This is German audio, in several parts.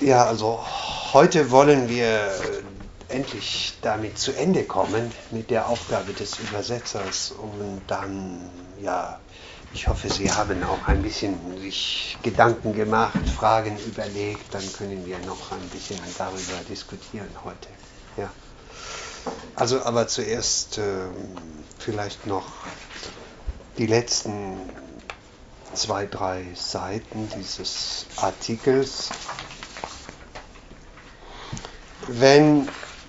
Ja, also heute wollen wir endlich damit zu Ende kommen mit der Aufgabe des Übersetzers und dann, ja, ich hoffe, Sie haben auch ein bisschen sich Gedanken gemacht, Fragen überlegt, dann können wir noch ein bisschen darüber diskutieren heute. Ja. Also aber zuerst vielleicht noch die letzten zwei, drei Seiten dieses Artikels. Wenn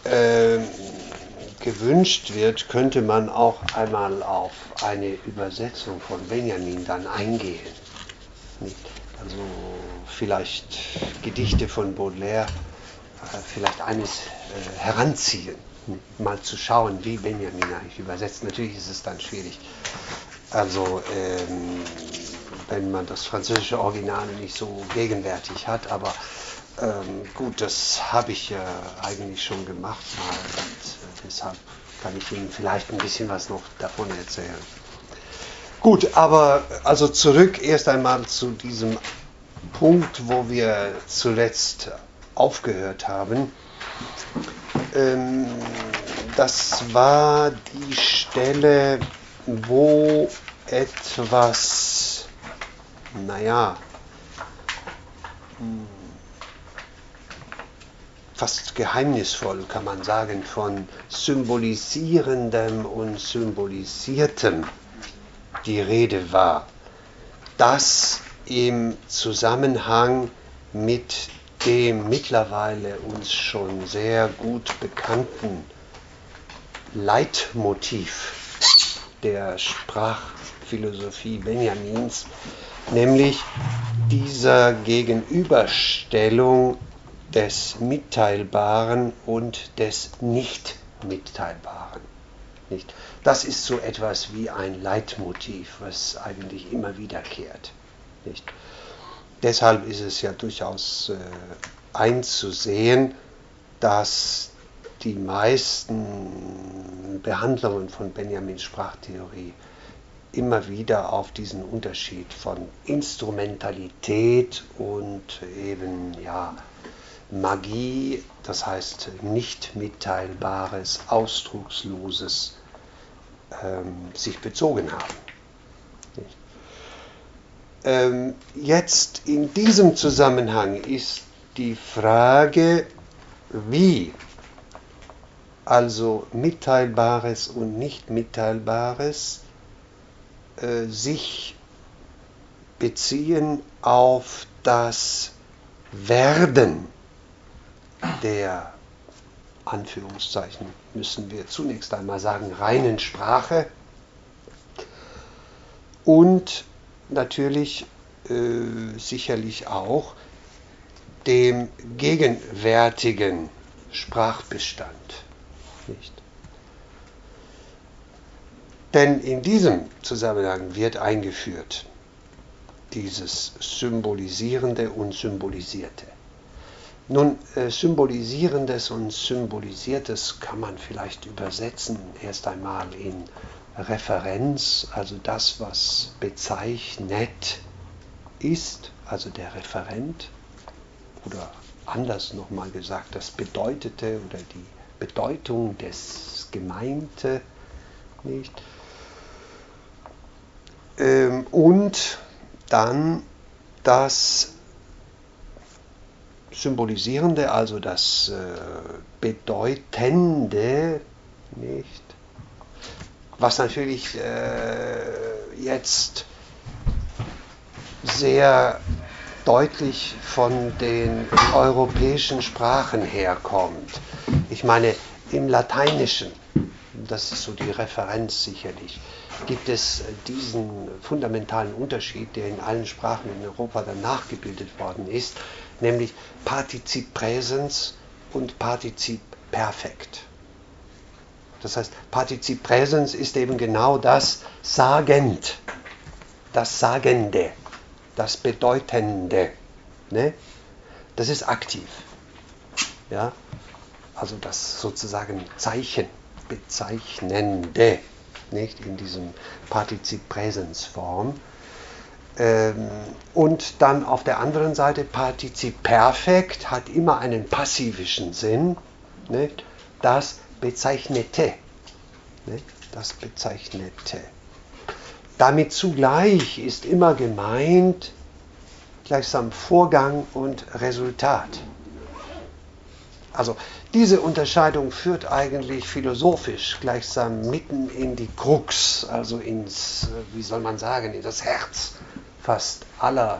gewünscht wird, könnte man auch einmal auf eine Übersetzung von Benjamin dann eingehen. Nicht? Also vielleicht Gedichte von Baudelaire, vielleicht eines heranziehen, mal zu schauen, wie Benjamin eigentlich übersetzt. Natürlich ist es dann schwierig. Also wenn man das französische Original nicht so gegenwärtig hat, aber gut, das habe ich ja eigentlich schon gemacht mal und deshalb kann ich Ihnen vielleicht ein bisschen was noch davon erzählen. Gut, aber also zurück erst einmal zu diesem Punkt, wo wir zuletzt aufgehört haben. Das war die Stelle, wo etwas, naja, fast geheimnisvoll, kann man sagen, von symbolisierendem und symbolisiertem die Rede war. Das im Zusammenhang mit dem mittlerweile uns schon sehr gut bekannten Leitmotiv der Sprachphilosophie Benjamins, nämlich dieser Gegenüberstellung des Mitteilbaren und des Nicht-Mitteilbaren. Nicht? Das ist so etwas wie ein Leitmotiv, was eigentlich immer wiederkehrt. Nicht? Deshalb ist es ja durchaus einzusehen, dass die meisten Behandlungen von Benjamins Sprachtheorie immer wieder auf diesen Unterschied von Instrumentalität und eben ja Magie, das heißt nicht mitteilbares, ausdrucksloses, sich bezogen haben. Jetzt in diesem Zusammenhang ist die Frage, wie also Mitteilbares und Nicht-Mitteilbares sich beziehen auf das Werden der, Anführungszeichen müssen wir zunächst einmal sagen, reinen Sprache und natürlich sicherlich auch dem gegenwärtigen Sprachbestand. Nicht? Denn in diesem Zusammenhang wird eingeführt dieses Symbolisierende und Symbolisierte. Nun, Symbolisierendes und Symbolisiertes kann man vielleicht übersetzen erst einmal in Referenz, also das, was bezeichnet ist, also der Referent, oder anders nochmal gesagt, das Bedeutete oder die Bedeutung des Gemeinte, nicht? Und dann das Symbolisierende, also das Bedeutende, nicht? Was natürlich jetzt sehr deutlich von den europäischen Sprachen herkommt. Ich meine, im Lateinischen, das ist so die Referenz sicherlich, gibt es diesen fundamentalen Unterschied, der in allen Sprachen in Europa dann nachgebildet worden ist, nämlich Partizip Präsens und Partizip Perfekt. Das heißt, Partizip Präsens ist eben genau das Sagend, das Sagende, das Bedeutende. Ne? Das ist aktiv. Ja? Also das sozusagen Zeichen, Bezeichnende, nicht in diesem Partizip Präsens Form. Und dann auf der anderen Seite Partizip Perfekt hat immer einen passivischen Sinn, nicht? Das Bezeichnete. Nicht? Das Bezeichnete. Damit zugleich ist immer gemeint gleichsam Vorgang und Resultat. Also diese Unterscheidung führt eigentlich philosophisch gleichsam mitten in die Krux, also ins, wie soll man sagen, in das Herz fast aller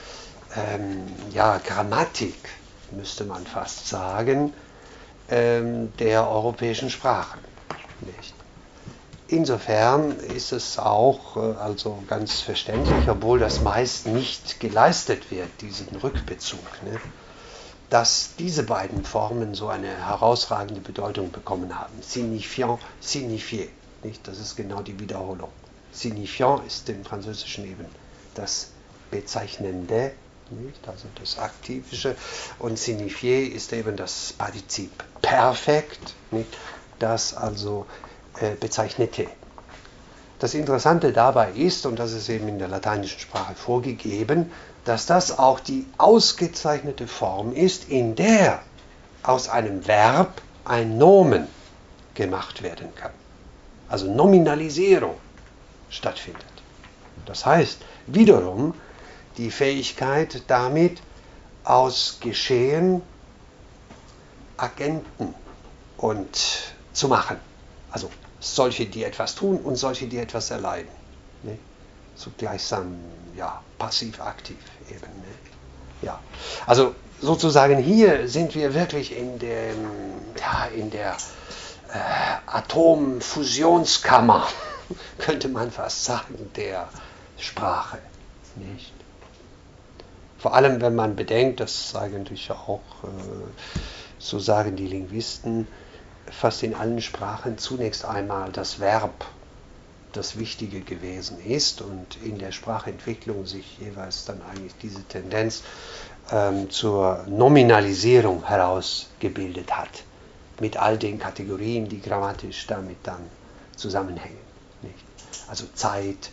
Grammatik, müsste man fast sagen, der europäischen Sprachen. Nicht? Insofern ist es auch also ganz verständlich, obwohl das meist nicht geleistet wird, diesen Rückbezug, ne, dass diese beiden Formen so eine herausragende Bedeutung bekommen haben. Signifiant, signifier. Nicht? Das ist genau die Wiederholung. Signifiant ist im Französischen eben das Bezeichnende, nicht? Also das Aktivische, und signifier ist eben das Partizip Perfekt, nicht? Das also Bezeichnete. Das Interessante dabei ist, und das ist eben in der lateinischen Sprache vorgegeben, dass das auch die ausgezeichnete Form ist, in der aus einem Verb ein Nomen gemacht werden kann. Also Nominalisierung stattfindet. Das heißt wiederum die Fähigkeit, damit aus Geschehen Agenten und zu machen. Also solche, die etwas tun und solche, die etwas erleiden. Ne? So gleichsam, ja, passiv-aktiv eben. Ne? Ja. Also sozusagen hier sind wir wirklich in der Atomfusionskammer, könnte man fast sagen, der Sprache. Nicht? Vor allem, wenn man bedenkt, dass eigentlich auch, so sagen die Linguisten, fast in allen Sprachen zunächst einmal das Verb das Wichtige gewesen ist und in der Sprachentwicklung sich jeweils dann eigentlich diese Tendenz zur Nominalisierung herausgebildet hat, mit all den Kategorien, die grammatisch damit dann zusammenhängen. Nicht? Also Zeit,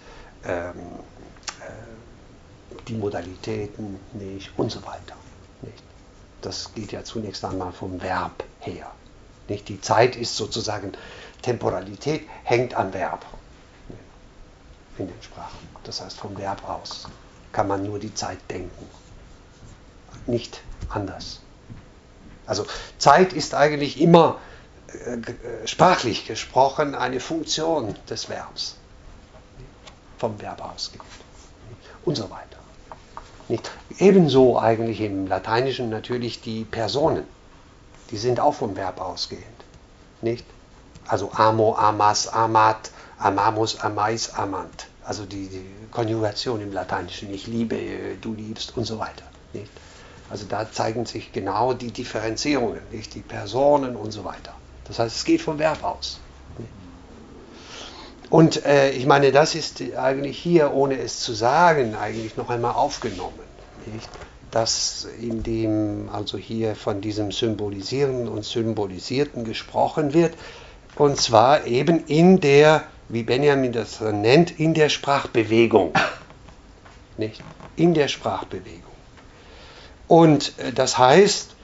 die Modalitäten nicht, und so weiter. Nicht? Das geht ja zunächst einmal vom Verb her. Nicht? Die Zeit ist sozusagen Temporalität, hängt am Verb in den Sprachen. Das heißt, vom Verb aus kann man nur die Zeit denken. Nicht anders. Also Zeit ist eigentlich immer sprachlich gesprochen eine Funktion des Verbs. Vom Verb ausgehend. Und so weiter. Nicht? Ebenso eigentlich im Lateinischen natürlich die Personen. Die sind auch vom Verb ausgehend. Nicht? Also amo, amas, amat, amamus, amais, amant. Also die Konjugation im Lateinischen. Ich liebe, du liebst und so weiter. Nicht? Also da zeigen sich genau die Differenzierungen, nicht? Die Personen und so weiter. Das heißt, es geht vom Verb aus. Und ich meine, das ist eigentlich hier, ohne es zu sagen, eigentlich noch einmal aufgenommen. Nicht? Dass in dem, also hier von diesem Symbolisieren und Symbolisierten gesprochen wird, und zwar eben in der, wie Benjamin das nennt, in der Sprachbewegung. Nicht? In der Sprachbewegung. Und das heißt,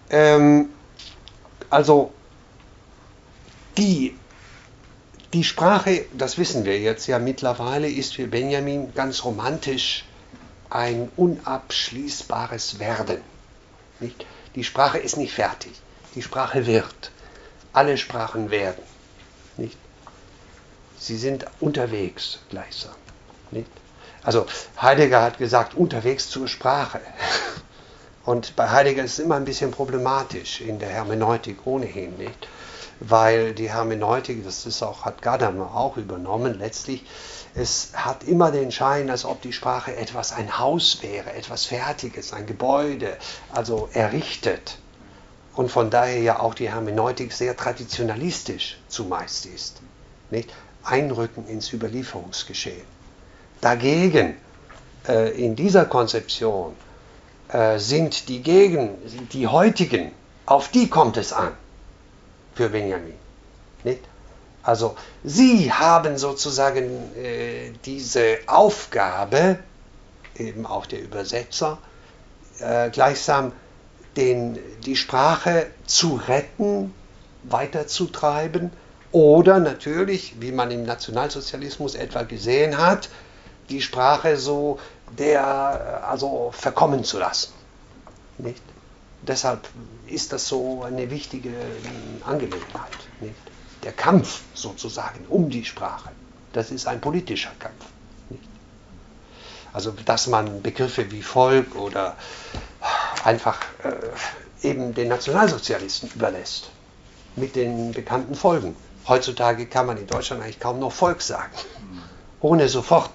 also die Sprache, das wissen wir jetzt ja mittlerweile, ist für Benjamin ganz romantisch ein unabschließbares Werden. Nicht? Die Sprache ist nicht fertig. Die Sprache wird. Alle Sprachen werden. Nicht? Sie sind unterwegs gleichsam. Nicht? Also Heidegger hat gesagt, unterwegs zur Sprache. Und bei Heidegger ist es immer ein bisschen problematisch in der Hermeneutik ohnehin, nicht? Weil die Hermeneutik, das ist auch, hat Gadamer auch übernommen, letztlich, es hat immer den Schein, als ob die Sprache etwas, ein Haus wäre, etwas Fertiges, ein Gebäude, also errichtet. Und von daher ja auch die Hermeneutik sehr traditionalistisch zumeist ist. Nicht? Einrücken ins Überlieferungsgeschehen. Dagegen, in dieser Konzeption, sind die heutigen, auf die kommt es an, für Benjamin. Nicht? Also sie haben sozusagen diese Aufgabe, eben auch der Übersetzer, gleichsam die Sprache zu retten, weiterzutreiben oder natürlich, wie man im Nationalsozialismus etwa gesehen hat, die Sprache so verkommen zu lassen. Nicht? Deshalb ist das so eine wichtige Angelegenheit. Nicht? Der Kampf sozusagen um die Sprache, das ist ein politischer Kampf. Nicht? Also dass man Begriffe wie Volk oder einfach eben den Nationalsozialisten überlässt, mit den bekannten Folgen. Heutzutage kann man in Deutschland eigentlich kaum noch Volk sagen, ohne sofort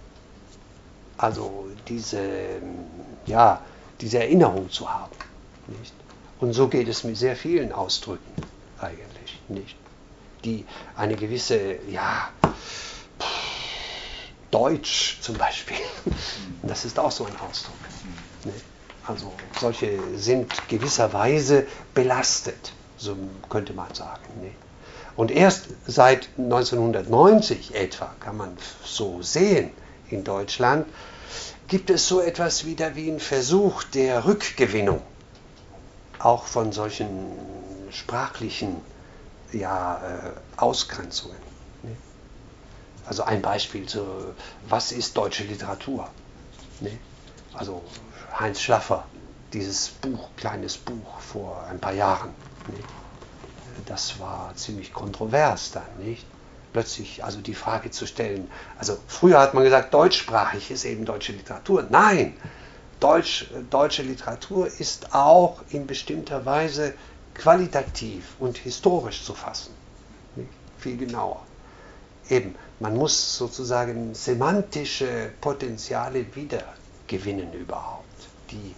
diese Erinnerung zu haben. Nicht? Und so geht es mit sehr vielen Ausdrücken eigentlich, nicht? Die eine gewisse, Deutsch zum Beispiel, das ist auch so ein Ausdruck. Nicht? Also solche sind gewisserweise belastet, so könnte man sagen. Nicht? Und erst seit 1990 etwa, kann man so sehen, in Deutschland, gibt es so etwas wieder wie einen Versuch der Rückgewinnung, auch von solchen sprachlichen Ausgrenzungen. Ne? Also ein Beispiel was ist deutsche Literatur? Ne? Also Heinz Schlaffer, dieses kleines Buch vor ein paar Jahren, ne? Das war ziemlich kontrovers dann, nicht? Plötzlich die Frage zu stellen, früher hat man gesagt, deutschsprachig ist eben deutsche Literatur. Nein, deutsche Literatur ist auch in bestimmter Weise qualitativ und historisch zu fassen. Nicht? Viel genauer. Eben, man muss sozusagen semantische Potenziale wiedergewinnen überhaupt, die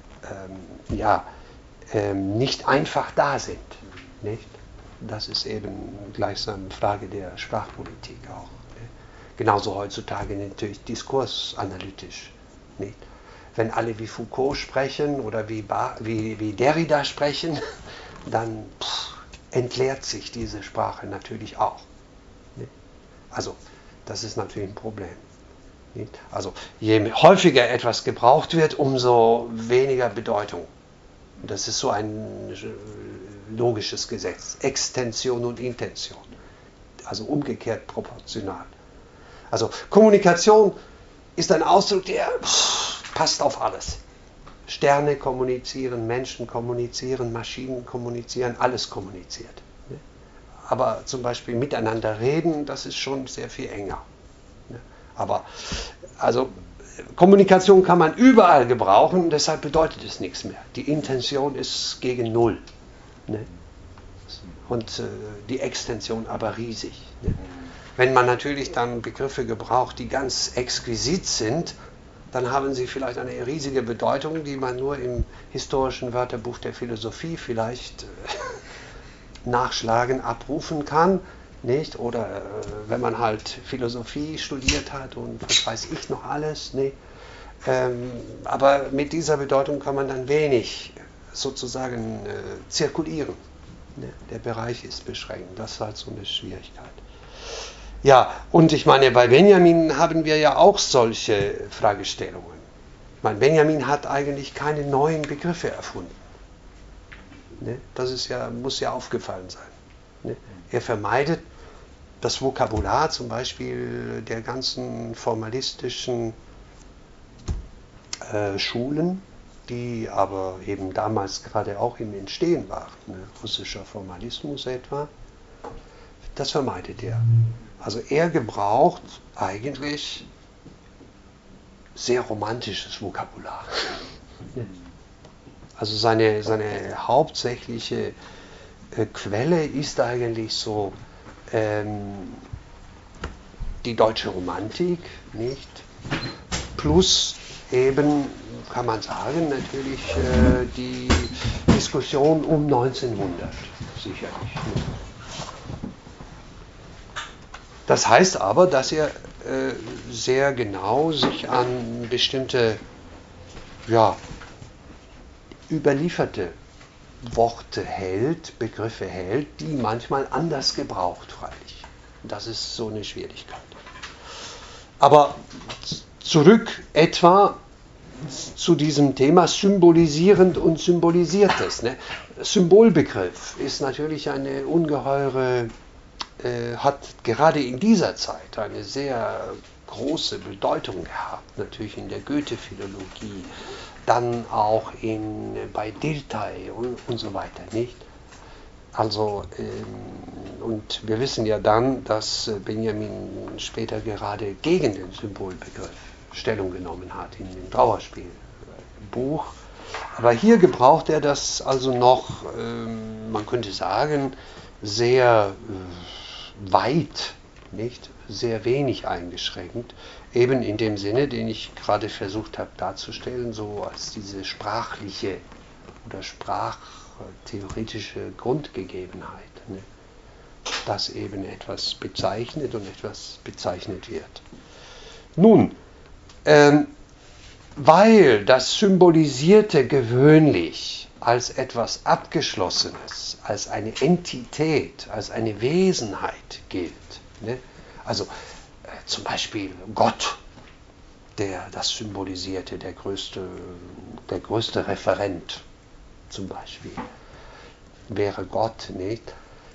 nicht einfach da sind. Nicht? Das ist eben gleichsam eine Frage der Sprachpolitik auch. Ne? Genauso heutzutage natürlich diskursanalytisch. Nicht? Wenn alle wie Foucault sprechen oder wie Derrida sprechen, dann entleert sich diese Sprache natürlich auch. Nicht? Also das ist natürlich ein Problem. Nicht? Also je häufiger etwas gebraucht wird, umso weniger Bedeutung. Das ist so ein logisches Gesetz. Extension und Intention. Also umgekehrt proportional. Also Kommunikation ist ein Ausdruck, der passt auf alles. Sterne kommunizieren, Menschen kommunizieren, Maschinen kommunizieren, alles kommuniziert. Aber zum Beispiel miteinander reden, das ist schon sehr viel enger. Aber Kommunikation kann man überall gebrauchen, deshalb bedeutet es nichts mehr. Die Intention ist gegen Null. Ne? Und die Extension aber riesig. Ne? Wenn man natürlich dann Begriffe gebraucht, die ganz exquisit sind, dann haben sie vielleicht eine riesige Bedeutung, die man nur im historischen Wörterbuch der Philosophie vielleicht nachschlagen, abrufen kann. Nicht? Oder wenn man halt Philosophie studiert hat und was weiß ich noch alles. Ne? Aber mit dieser Bedeutung kann man dann wenig sozusagen zirkulieren. Ne? Der Bereich ist beschränkt. Das ist halt so eine Schwierigkeit. Ja, und ich meine, bei Benjamin haben wir ja auch solche Fragestellungen. Ich meine, Benjamin hat eigentlich keine neuen Begriffe erfunden. Ne? Das muss ja aufgefallen sein. Ne? Er vermeidet das Vokabular zum Beispiel der ganzen formalistischen Schulen, die aber eben damals gerade auch im Entstehen waren. Ne? Russischer Formalismus etwa. Das vermeidet er. Also er gebraucht eigentlich sehr romantisches Vokabular. Also seine hauptsächliche Quelle ist eigentlich so die deutsche Romantik, nicht? Plus eben, kann man sagen, natürlich die Diskussion um 1900, sicherlich. Das heißt aber, dass er sehr genau sich an bestimmte überlieferte Worte hält, Begriffe hält, die manchmal anders gebraucht, freilich. Das ist so eine Schwierigkeit. Aber Zurück etwa zu diesem Thema symbolisierend und symbolisiertes. Ne? Symbolbegriff ist natürlich eine ungeheure, hat gerade in dieser Zeit eine sehr große Bedeutung gehabt, natürlich in der Goethe-Philologie, dann auch bei Dilthey und so weiter, nicht? Also, und wir wissen ja dann, dass Benjamin später gerade gegen den Symbolbegriff Stellung genommen hat in dem Trauerspielbuch. Aber hier gebraucht er das also noch, man könnte sagen, sehr weit, nicht? Sehr wenig eingeschränkt, eben in dem Sinne, den ich gerade versucht habe darzustellen, so als diese sprachliche oder sprachtheoretische Grundgegebenheit, ne? Dass eben etwas bezeichnet und etwas bezeichnet wird. Nun, weil das Symbolisierte gewöhnlich als etwas Abgeschlossenes, als eine Entität, als eine Wesenheit gilt. Ne? Also zum Beispiel Gott, das Symbolisierte, der größte Referent zum Beispiel, wäre Gott, nicht?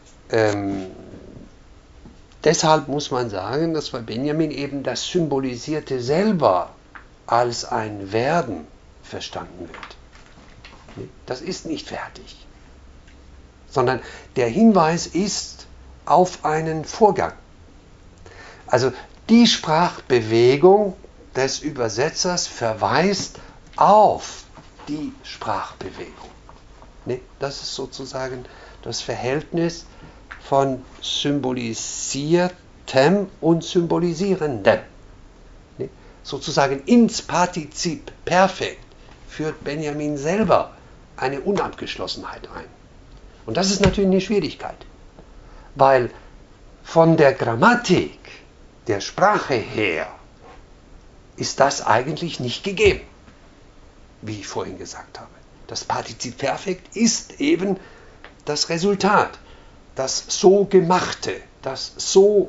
Deshalb muss man sagen, dass bei Benjamin eben das Symbolisierte selber als ein Werden verstanden wird. Das ist nicht fertig, sondern der Hinweis ist auf einen Vorgang. Also die Sprachbewegung des Übersetzers verweist auf die Sprachbewegung. Das ist sozusagen das Verhältnis von Symbolisiertem und Symbolisierendem. Sozusagen ins Partizip Perfekt führt Benjamin selber eine Unabgeschlossenheit ein. Und das ist natürlich eine Schwierigkeit, weil von der Grammatik der Sprache her ist das eigentlich nicht gegeben, wie ich vorhin gesagt habe. Das Partizip Perfekt ist eben das Resultat, das so Gemachte, das so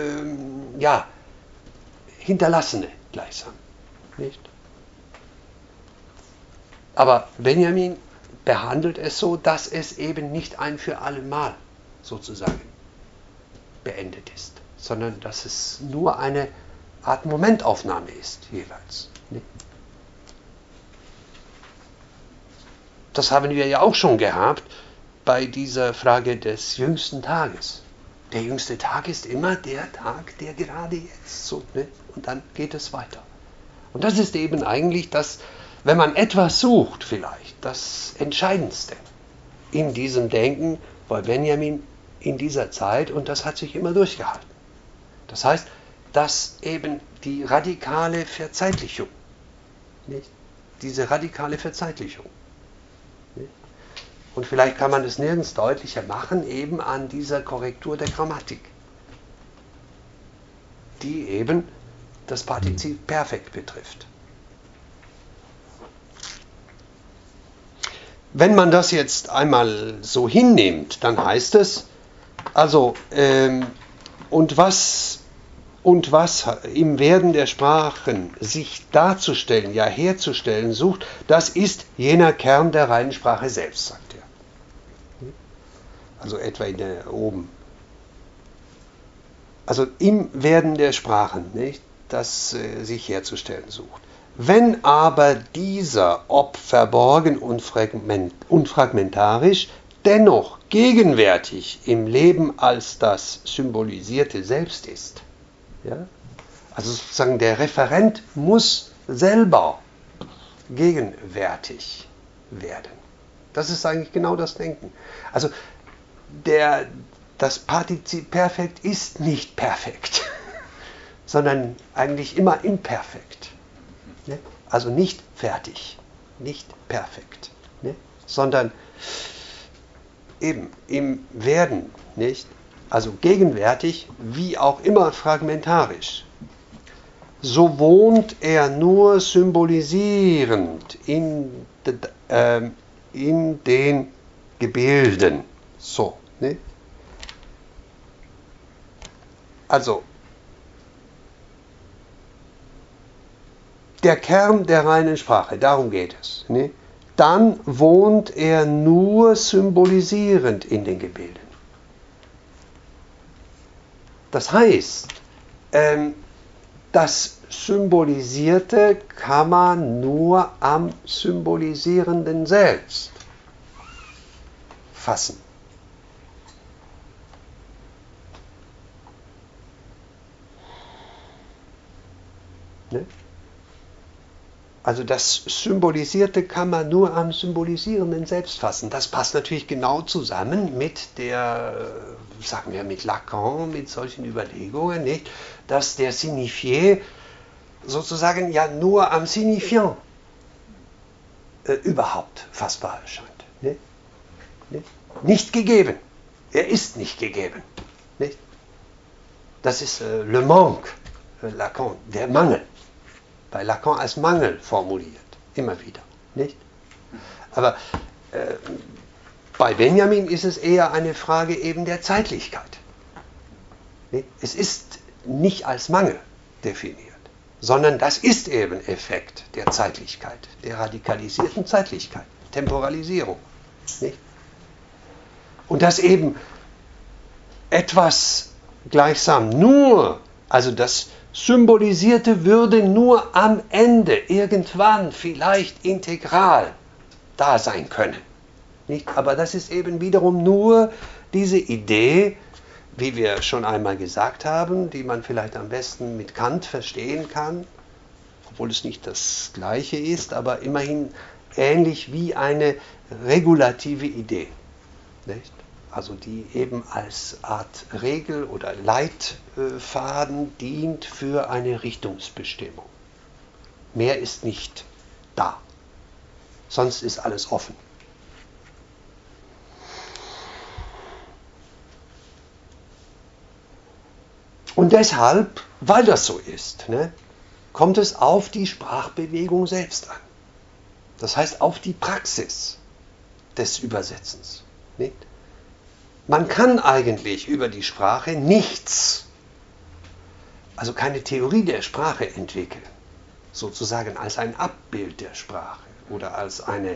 Hinterlassene gleichsam. Nicht? Aber Benjamin behandelt es so, dass es eben nicht ein für alle Mal sozusagen beendet ist, sondern dass es nur eine Art Momentaufnahme ist jeweils. Nicht? Das haben wir ja auch schon gehabt bei dieser Frage des jüngsten Tages. Der jüngste Tag ist immer der Tag, der gerade jetzt so, ne? Und dann geht es weiter. Und das ist eben eigentlich das, wenn man etwas sucht vielleicht, das Entscheidendste in diesem Denken bei Benjamin in dieser Zeit, und das hat sich immer durchgehalten. Das heißt, dass eben die radikale Verzeitlichung, nicht? Diese radikale Verzeitlichung. Nicht? Und vielleicht kann man es nirgends deutlicher machen, eben an dieser Korrektur der Grammatik, die eben das Partizip Perfekt betrifft. Wenn man das jetzt einmal so hinnimmt, dann heißt es, also, und was im Werden der Sprachen sich darzustellen, ja herzustellen sucht, das ist jener Kern der reinen Sprache selbst, sagt er. Also etwa oben. Also im Werden der Sprachen, nicht, das sich herzustellen sucht. Wenn aber dieser, ob verborgen und fragmentarisch, dennoch gegenwärtig im Leben als das Symbolisierte selbst ist, ja? Also sozusagen der Referent muss selber gegenwärtig werden. Das ist eigentlich genau das Denken. Also das Partizip Perfekt ist nicht perfekt, sondern eigentlich immer imperfekt. Ne? Also nicht fertig, nicht perfekt, ne? Sondern eben im Werden, nicht? Also gegenwärtig, wie auch immer fragmentarisch. So wohnt er nur symbolisierend in den Gebilden. So, ne? Also, der Kern der reinen Sprache, darum geht es. Ne? Dann wohnt er nur symbolisierend in den Gebilden. Das heißt, das Symbolisierte kann man nur am Symbolisierenden selbst fassen. Ne? Also das Symbolisierte kann man nur am Symbolisierenden selbst fassen. Das passt natürlich genau zusammen mit sagen wir, mit Lacan, mit solchen Überlegungen, nicht? Dass der Signifié sozusagen ja nur am Signifiant überhaupt fassbar erscheint. Nicht? Nicht gegeben. Er ist nicht gegeben. Nicht? Das ist le manque, Lacan, der Mangel. Bei Lacan als Mangel formuliert, immer wieder. Nicht? Aber bei Benjamin ist es eher eine Frage eben der Zeitlichkeit. Nicht? Es ist nicht als Mangel definiert, sondern das ist eben Effekt der Zeitlichkeit, der radikalisierten Zeitlichkeit, Temporalisierung. Nicht? Und dass eben etwas gleichsam nur, also das Symbolisierte würde nur am Ende, irgendwann, vielleicht integral da sein können. Nicht? Aber das ist eben wiederum nur diese Idee, wie wir schon einmal gesagt haben, die man vielleicht am besten mit Kant verstehen kann, obwohl es nicht das Gleiche ist, aber immerhin ähnlich wie eine regulative Idee. Nicht? Also die eben als Art Regel oder Leitfaden dient für eine Richtungsbestimmung. Mehr ist nicht da. Sonst ist alles offen. Und deshalb, weil das so ist, ne, kommt es auf die Sprachbewegung selbst an. Das heißt auf die Praxis des Übersetzens. Nicht? Man kann eigentlich über die Sprache nichts, also keine Theorie der Sprache entwickeln, sozusagen als ein Abbild der Sprache oder als eine,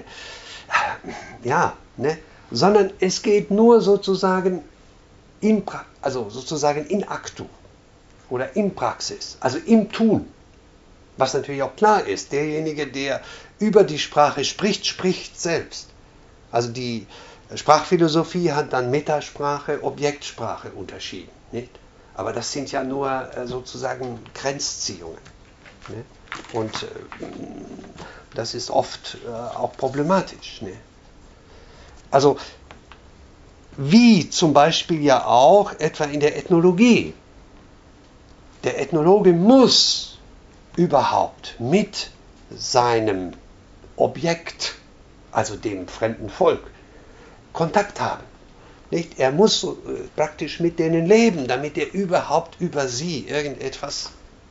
sondern es geht nur sozusagen in actu oder in Praxis, also im Tun. Was natürlich auch klar ist, derjenige, der über die Sprache spricht, spricht selbst. Also die Sprachphilosophie hat dann Metasprache, Objektsprache unterschieden. Nicht? Aber das sind ja nur sozusagen Grenzziehungen. Nicht? Und das ist oft auch problematisch. Nicht? Also wie zum Beispiel ja auch etwa in der Ethnologie. Der Ethnologe muss überhaupt mit seinem Objekt, also dem fremden Volk, Kontakt haben. Nicht? Er muss praktisch mit denen leben, damit er überhaupt über sie irgendetwas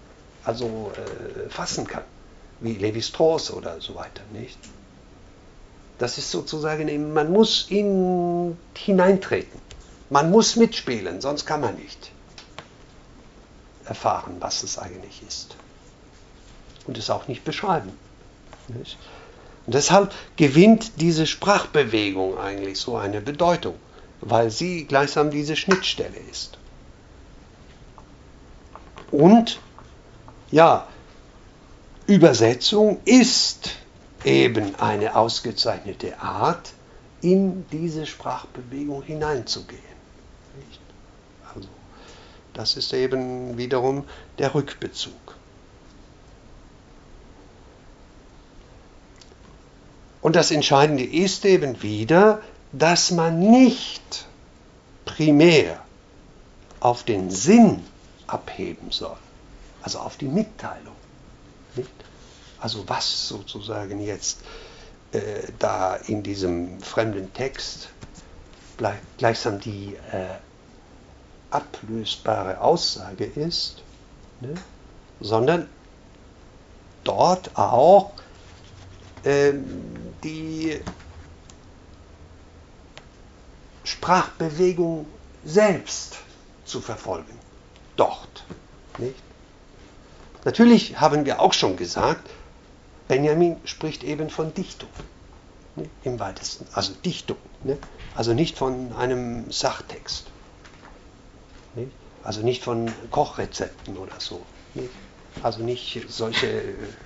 fassen kann, wie Lévi-Strauss oder so weiter. Nicht? Das ist sozusagen eben, man muss hineintreten, man muss mitspielen, sonst kann man nicht erfahren, was es eigentlich ist und es auch nicht beschreiben. Nicht? Und deshalb gewinnt diese Sprachbewegung eigentlich so eine Bedeutung, weil sie gleichsam diese Schnittstelle ist. Und ja, Übersetzung ist eben eine ausgezeichnete Art, in diese Sprachbewegung hineinzugehen. Nicht? Also, das ist eben wiederum der Rückbezug. Und das Entscheidende ist eben wieder, dass man nicht primär auf den Sinn abheben soll, also auf die Mitteilung. Nicht? Also was sozusagen jetzt da in diesem fremden Text gleichsam die ablösbare Aussage ist, ne? Sondern dort auch die Sprachbewegung selbst zu verfolgen. Dort. Nicht? Natürlich haben wir auch schon gesagt, Benjamin spricht eben von Dichtung, ne, im weitesten, also Dichtung, ne, also nicht von einem Sachtext, ne, also nicht von Kochrezepten oder so, ne, also nicht solche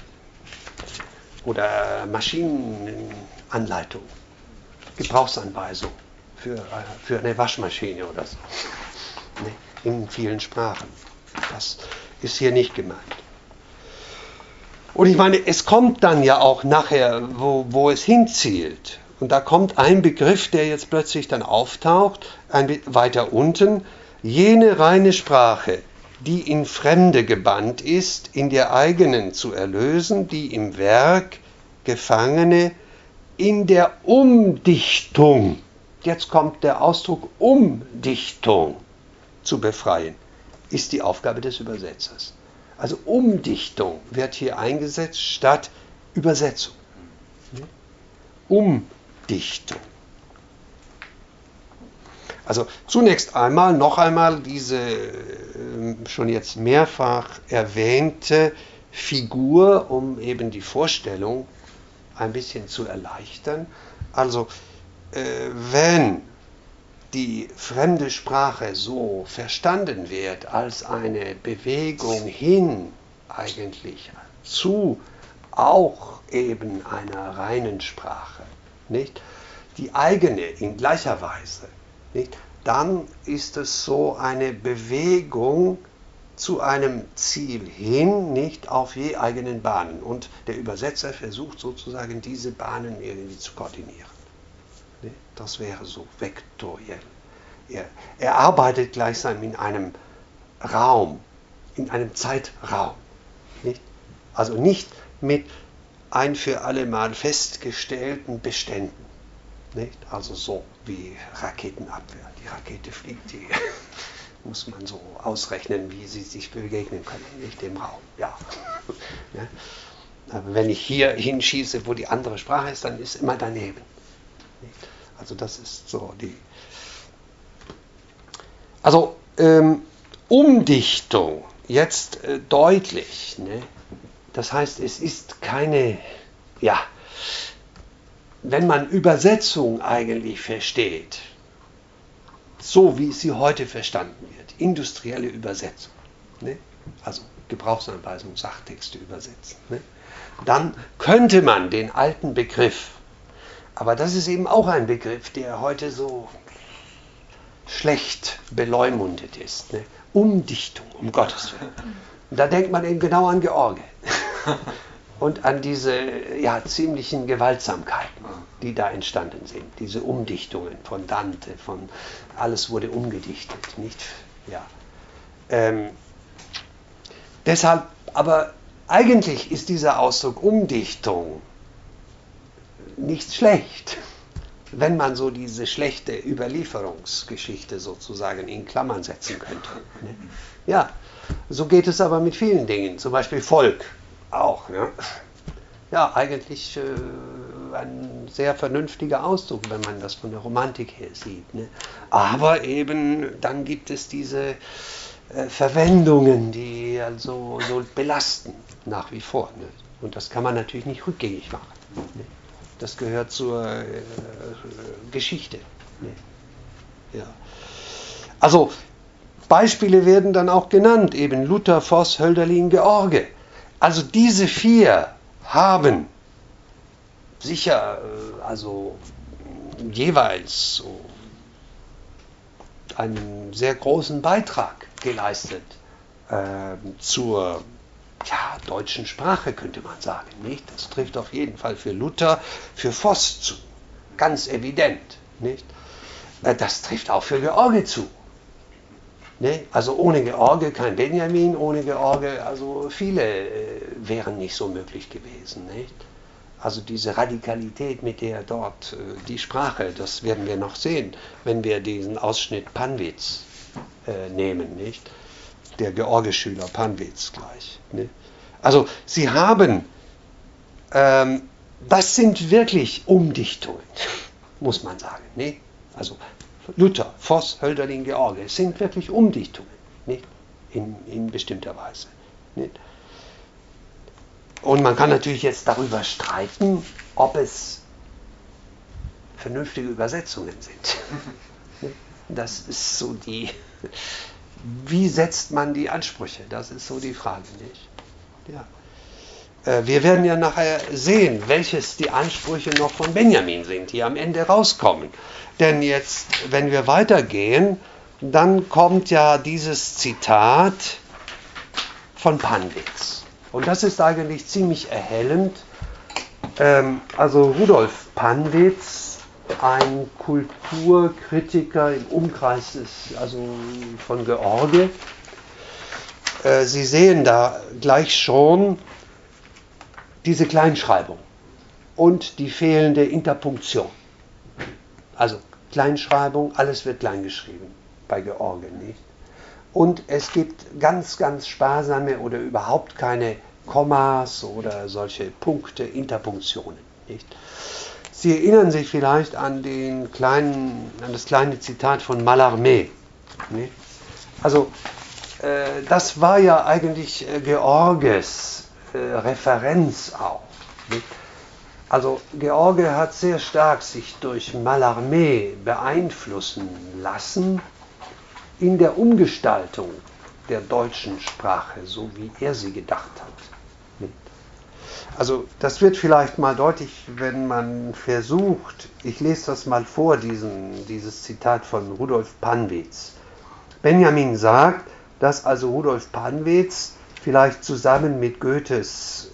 oder Maschinenanleitung, Gebrauchsanweisung für eine Waschmaschine oder so, ne, in vielen Sprachen. Das ist hier nicht gemeint. Und ich meine, es kommt dann ja auch nachher, wo es hinzielt. Und da kommt ein Begriff, der jetzt plötzlich dann auftaucht, weiter unten. Jene reine Sprache, die in Fremde gebannt ist, in der eigenen zu erlösen, die im Werk Gefangene in der Umdichtung, jetzt kommt der Ausdruck Umdichtung, zu befreien, ist die Aufgabe des Übersetzers. Also Umdichtung wird hier eingesetzt statt Übersetzung. Umdichtung. Also zunächst einmal, noch einmal diese schon jetzt mehrfach erwähnte Figur, um eben die Vorstellung ein bisschen zu erleichtern. Also wenn die fremde Sprache so verstanden wird als eine Bewegung hin eigentlich zu auch eben einer reinen Sprache, nicht? Die eigene in gleicher Weise, nicht? Dann ist es so eine Bewegung zu einem Ziel hin, nicht auf je eigenen Bahnen. Und der Übersetzer versucht sozusagen diese Bahnen irgendwie zu koordinieren. Das wäre so vektoriell. Er arbeitet gleichsam in einem Raum, in einem Zeitraum. Nicht? Also nicht mit ein für alle Mal festgestellten Beständen. Nicht? Also so wie Raketenabwehr. Die Rakete fliegt, die muss man so ausrechnen, wie sie sich begegnen können, nicht im Raum. Ja. Ja. Aber wenn ich hier hinschieße, wo die andere Sprache ist, dann ist immer daneben. Nicht? Also das ist so die... Also Umdichtung, jetzt deutlich. Ne? Das heißt, es ist keine, ja, wenn man Übersetzung eigentlich versteht, so wie sie heute verstanden wird, industrielle Übersetzung, ne? Also Gebrauchsanweisung, Sachtexte übersetzen, ne? Dann könnte man den alten Begriff, aber das ist eben auch ein Begriff, der heute so schlecht beleumundet ist. Ne? Umdichtung, um Gottes Willen. Und da denkt man eben genau an George und an diese ja, ziemlichen Gewaltsamkeiten, die da entstanden sind. Diese Umdichtungen von Dante, von alles wurde umgedichtet. Nicht? Ja. Deshalb, aber eigentlich ist dieser Ausdruck Umdichtung nicht schlecht, wenn man so diese schlechte Überlieferungsgeschichte sozusagen in Klammern setzen könnte. Ne? Ja, so geht es aber mit vielen Dingen, zum Beispiel Volk auch. Ne? Ja, eigentlich ein sehr vernünftiger Ausdruck, wenn man das von der Romantik her sieht. Ne? Aber eben, dann gibt es diese Verwendungen, die also so belasten, nach wie vor. Ne? Und das kann man natürlich nicht rückgängig machen. Ne? Das gehört zur Geschichte. Ne? Ja. Also Beispiele werden dann auch genannt, eben Luther, Voss, Hölderlin, George. Also diese vier haben sicher also jeweils so einen sehr großen Beitrag geleistet zur deutschen Sprache, könnte man sagen. Nicht? Das trifft auf jeden Fall für Luther, für Voss zu. Ganz evident. Nicht? Das trifft auch für George zu. Ne? Also ohne George kein Benjamin, ohne George, also viele wären nicht so möglich gewesen. Nicht? Also diese Radikalität, mit der dort die Sprache, das werden wir noch sehen, wenn wir diesen Ausschnitt Panwitz nehmen, nicht? Der George-Schüler Panwitz gleich. Nicht? Also sie haben, das sind wirklich Umdichtungen, muss man sagen. Nicht? Also Luther, Voss, Hölderlin, George, es sind wirklich Umdichtungen, nicht? In bestimmter Weise. Nicht? Und man kann natürlich jetzt darüber streiten, ob es vernünftige Übersetzungen sind. Das ist so wie setzt man die Ansprüche? Das ist so die Frage, nicht? Ja. Wir werden ja nachher sehen, welches die Ansprüche noch von Benjamin sind, die am Ende rauskommen. Denn jetzt, wenn wir weitergehen, dann kommt ja dieses Zitat von Panwitz. Und das ist eigentlich ziemlich erhellend. Also Rudolf Panwitz, ein Kulturkritiker im Umkreis von George. Sie sehen da gleich schon diese Kleinschreibung und die fehlende Interpunktion. Also Kleinschreibung, alles wird klein geschrieben bei George, nicht? Und es gibt ganz, ganz sparsame oder überhaupt keine Kommas oder solche Punkte, Interpunktionen, nicht? Sie erinnern sich vielleicht an das kleine Zitat von Mallarmé. Nicht? Also das war ja eigentlich Georges Referenz auch. Nicht? Also George hat sehr stark sich durch Mallarmé beeinflussen lassen in der Umgestaltung der deutschen Sprache, so wie er sie gedacht hat. Also das wird vielleicht mal deutlich, wenn man versucht, ich lese das mal vor, dieses Zitat von Rudolf Panwitz. Benjamin sagt, dass also Rudolf Panwitz vielleicht zusammen mit Goethes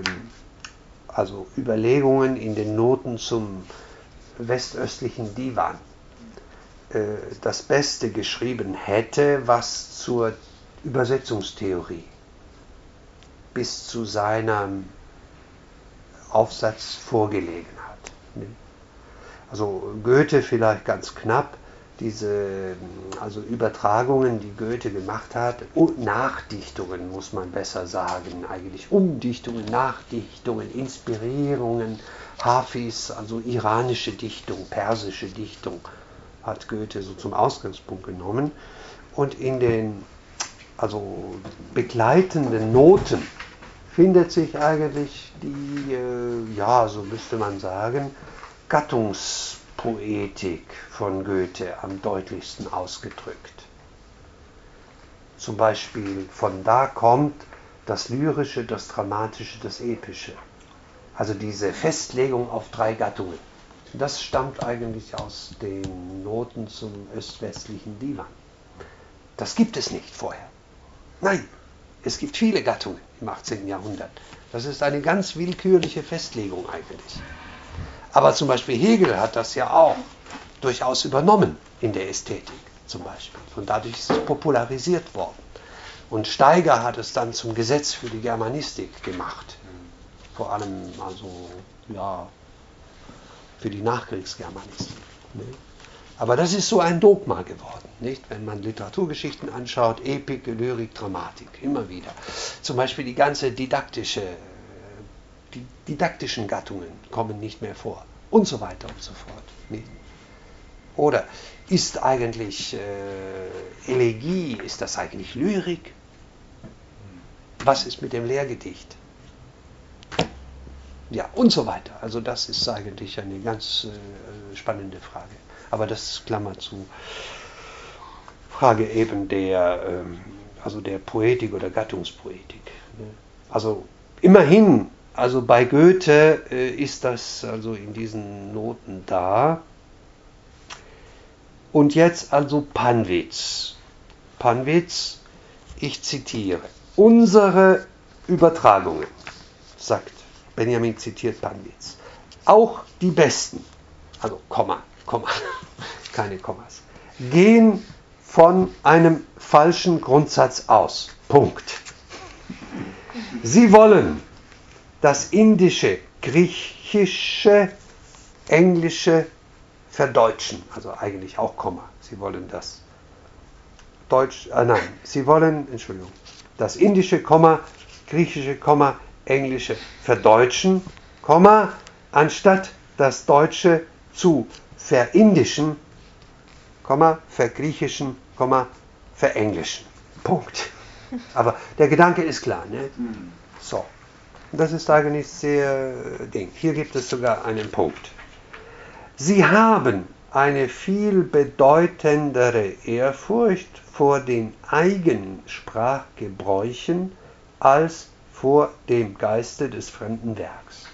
Überlegungen in den Noten zum westöstlichen Divan das Beste geschrieben hätte, was zur Übersetzungstheorie bis zu seinem Aufsatz vorgelegen hat. Also Goethe vielleicht ganz knapp, diese Übertragungen, die Goethe gemacht hat, und Nachdichtungen muss man besser sagen, eigentlich Umdichtungen, Nachdichtungen, Inspirierungen, Hafis, also iranische Dichtung, persische Dichtung, hat Goethe so zum Ausgangspunkt genommen. Und in den begleitenden Noten findet sich eigentlich die, so müsste man sagen, Gattungspoetik von Goethe am deutlichsten ausgedrückt. Zum Beispiel von da kommt das Lyrische, das Dramatische, das Epische. Also diese Festlegung auf 3 Gattungen. Das stammt eigentlich aus den Noten zum öst-westlichen Divan. Das gibt es nicht vorher. Nein, es gibt viele Gattungen im 18. Jahrhundert. Das ist eine ganz willkürliche Festlegung eigentlich. Aber zum Beispiel Hegel hat das ja auch durchaus übernommen in der Ästhetik zum Beispiel. Und dadurch ist es popularisiert worden. Und Steiger hat es dann zum Gesetz für die Germanistik gemacht. Vor allem für die Nachkriegsgermanistik. Aber das ist so ein Dogma geworden, nicht? Wenn man Literaturgeschichten anschaut, Epik, Lyrik, Dramatik, immer wieder. Zum Beispiel die didaktischen Gattungen kommen nicht mehr vor und so weiter und so fort. Nicht? Oder ist eigentlich Elegie, ist das eigentlich Lyrik? Was ist mit dem Lehrgedicht? Ja, und so weiter. Also das ist eigentlich eine ganz spannende Frage. Aber das Klammer zu Frage eben der Poetik oder Gattungspoetik. Also immerhin, also bei Goethe ist das also in diesen Noten da. Und jetzt also Panwitz. Panwitz, ich zitiere, unsere Übertragungen, sagt Benjamin, zitiert Panwitz, auch die besten, also Komma, keine Kommas, gehen von einem falschen Grundsatz aus. Punkt. Sie wollen das Indische, Griechische, Englische verdeutschen, also eigentlich auch Komma. Sie wollen das das Indische, Komma, Griechische, Komma, Englische verdeutschen, Komma, anstatt das Deutsche zu verindischen, Komma, vergriechischen, Komma, verenglischen. Punkt. Aber der Gedanke ist klar, ne? So. Das ist eigentlich sehr Ding. Hier gibt es sogar einen Punkt. Sie haben eine viel bedeutendere Ehrfurcht vor den eigenen Sprachgebräuchen als vor dem Geiste des fremden Werks.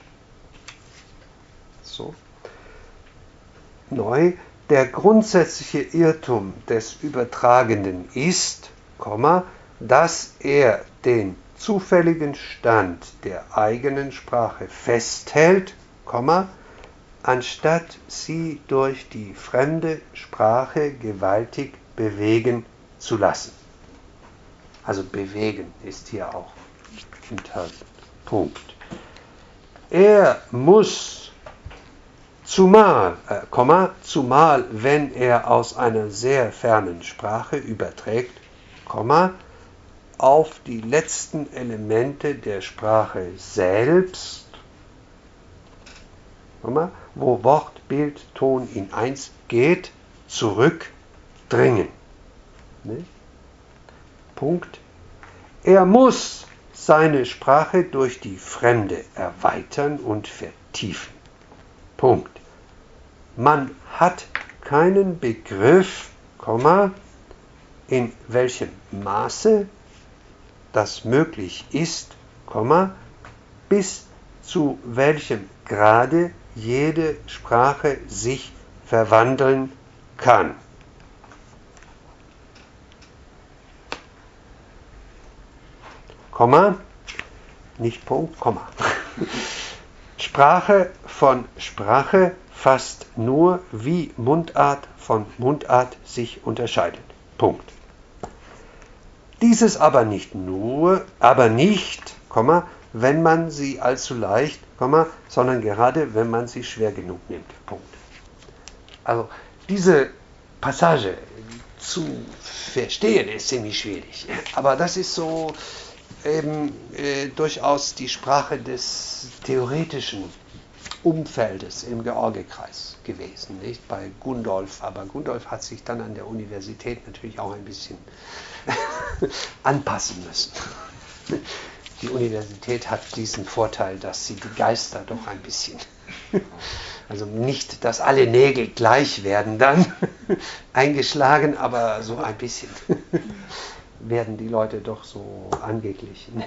So. Neu, der grundsätzliche Irrtum des Übertragenden ist, dass er den zufälligen Stand der eigenen Sprache festhält, anstatt sie durch die fremde Sprache gewaltig bewegen zu lassen. Also bewegen ist hier auch enthalten. Punkt. Er muss zumal wenn er aus einer sehr fernen Sprache überträgt, auf die letzten Elemente der Sprache selbst, wo Wort, Bild, Ton in eins geht, zurückdringen. Ne? Punkt. Er muss seine Sprache durch die Fremde erweitern und vertiefen. Punkt. Man hat keinen Begriff, in welchem Maße das möglich ist, bis zu welchem Grade jede Sprache sich verwandeln kann. Nicht Punkt, Komma. Sprache von Sprache fast nur, wie Mundart von Mundart sich unterscheidet. Punkt. Dieses aber nicht, wenn man sie allzu leicht, sondern gerade, wenn man sie schwer genug nimmt. Punkt. Also diese Passage zu verstehen ist ziemlich schwierig. Aber das ist so eben durchaus die Sprache des theoretischen Umfeldes im Georgekreis gewesen, nicht bei Gundolf. Aber Gundolf hat sich dann an der Universität natürlich auch ein bisschen anpassen müssen. Die Universität hat diesen Vorteil, dass sie die Geister doch ein bisschen, also nicht, dass alle Nägel gleich werden dann eingeschlagen, aber so ein bisschen werden die Leute doch so angeglichen.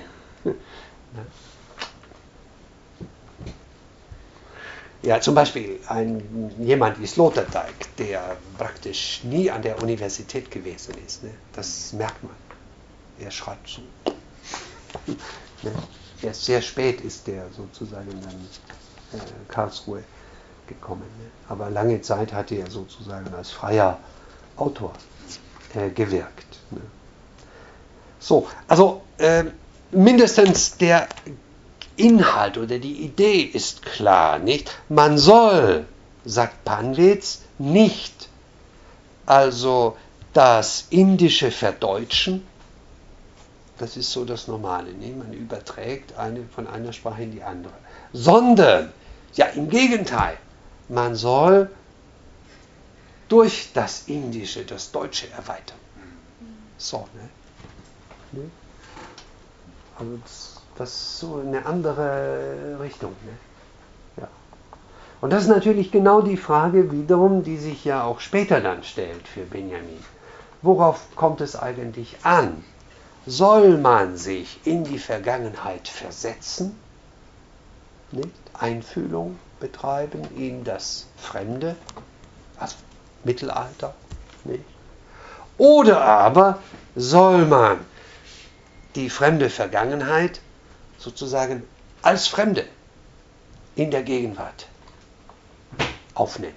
Ja, zum Beispiel jemand wie Sloterdijk, der praktisch nie an der Universität gewesen ist. Ne? Das merkt man. Er schreibt so. Ne? Erst sehr spät ist der sozusagen dann Karlsruhe gekommen. Ne? Aber lange Zeit hat er sozusagen als freier Autor gewirkt. Ne? So, also mindestens der Inhalt oder die Idee ist klar, nicht? Man soll, sagt Panwitz, nicht also das Indische verdeutschen, das ist so das Normale, nicht? Man überträgt von einer Sprache in die andere, sondern, ja im Gegenteil, man soll durch das Indische das Deutsche erweitern. So, ne? Also das ist so eine andere Richtung. Ne? Ja. Und das ist natürlich genau die Frage wiederum, die sich ja auch später dann stellt für Benjamin. Worauf kommt es eigentlich an? Soll man sich in die Vergangenheit versetzen, nicht? Einfühlung betreiben in das Fremde, also Mittelalter, nicht? Oder aber soll man die fremde Vergangenheit sozusagen als Fremde in der Gegenwart aufnehmen.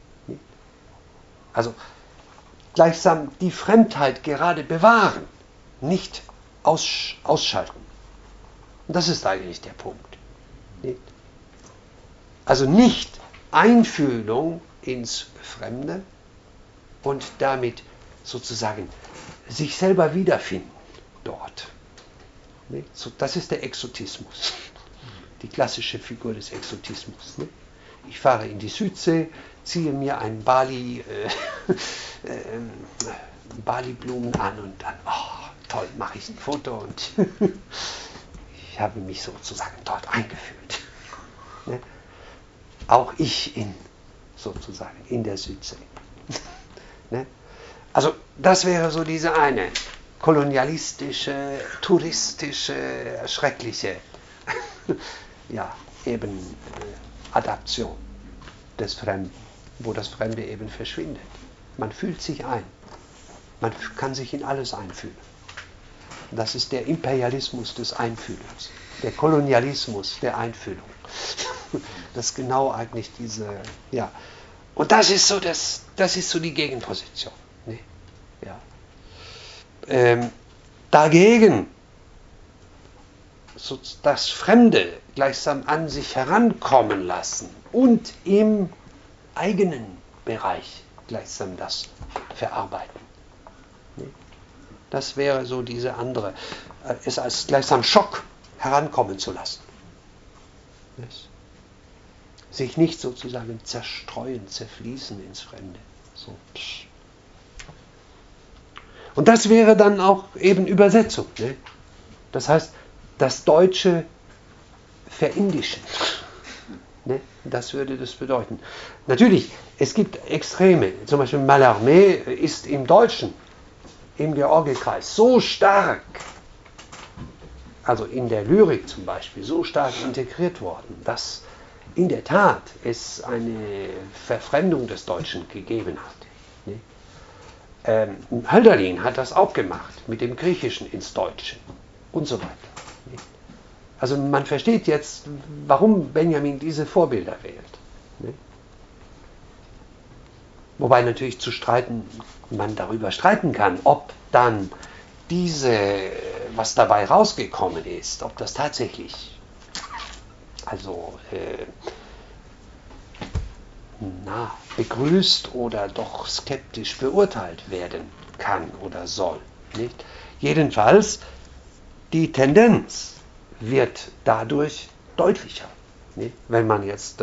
Also gleichsam die Fremdheit gerade bewahren, nicht ausschalten. Und das ist eigentlich der Punkt. Also nicht Einfühlung ins Fremde und damit sozusagen sich selber wiederfinden dort. Das ist der Exotismus, die klassische Figur des Exotismus. Ich fahre in die Südsee, ziehe mir einen Bali-Blumen an und dann, oh, toll, mache ich ein Foto und ich ich habe mich sozusagen dort eingefühlt. Ne? Auch ich sozusagen in der Südsee. Ne? Also das wäre so diese eine kolonialistische, touristische, schreckliche ja, eben Adaption des Fremden, wo das Fremde eben verschwindet. Man fühlt sich ein. Man kann sich in alles einfühlen. Das ist der Imperialismus des Einfühlens, der Kolonialismus der Einfühlung. Das ist genau eigentlich diese, ja. Und das ist so die Gegenposition. Ne? Ja. Dagegen so das Fremde gleichsam an sich herankommen lassen und im eigenen Bereich gleichsam das verarbeiten. Ne? Das wäre so diese andere, es als gleichsam Schock herankommen zu lassen. Yes. Sich nicht sozusagen zerstreuen, zerfließen ins Fremde. So. Und das wäre dann auch eben Übersetzung. Ne? Das heißt, das Deutsche verindischen. Ne? Das würde das bedeuten. Natürlich, es gibt Extreme. Zum Beispiel Mallarmé ist im Deutschen, im Georgikreis, so stark, also in der Lyrik zum Beispiel, so stark integriert worden, dass in der Tat es eine Verfremdung des Deutschen gegeben hat. Ne? Hölderlin hat das auch gemacht, mit dem Griechischen ins Deutsche und so weiter. Ne? Also man versteht jetzt, warum Benjamin diese Vorbilder wählt. Ne? Wobei natürlich man darüber streiten kann, ob dann was dabei rausgekommen ist, ob das tatsächlich begrüßt oder doch skeptisch beurteilt werden kann oder soll. Nicht? Jedenfalls, die Tendenz wird dadurch deutlicher. Nicht? Wenn man jetzt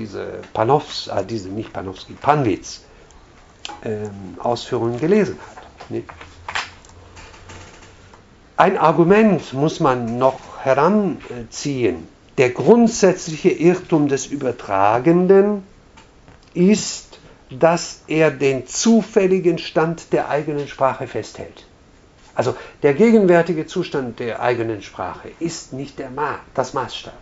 Panwitz Ausführungen gelesen hat. Nicht? Ein Argument muss man noch heranziehen. Der grundsätzliche Irrtum des Übertragenden ist, dass er den zufälligen Stand der eigenen Sprache festhält. Also der gegenwärtige Zustand der eigenen Sprache ist nicht der Maßstab,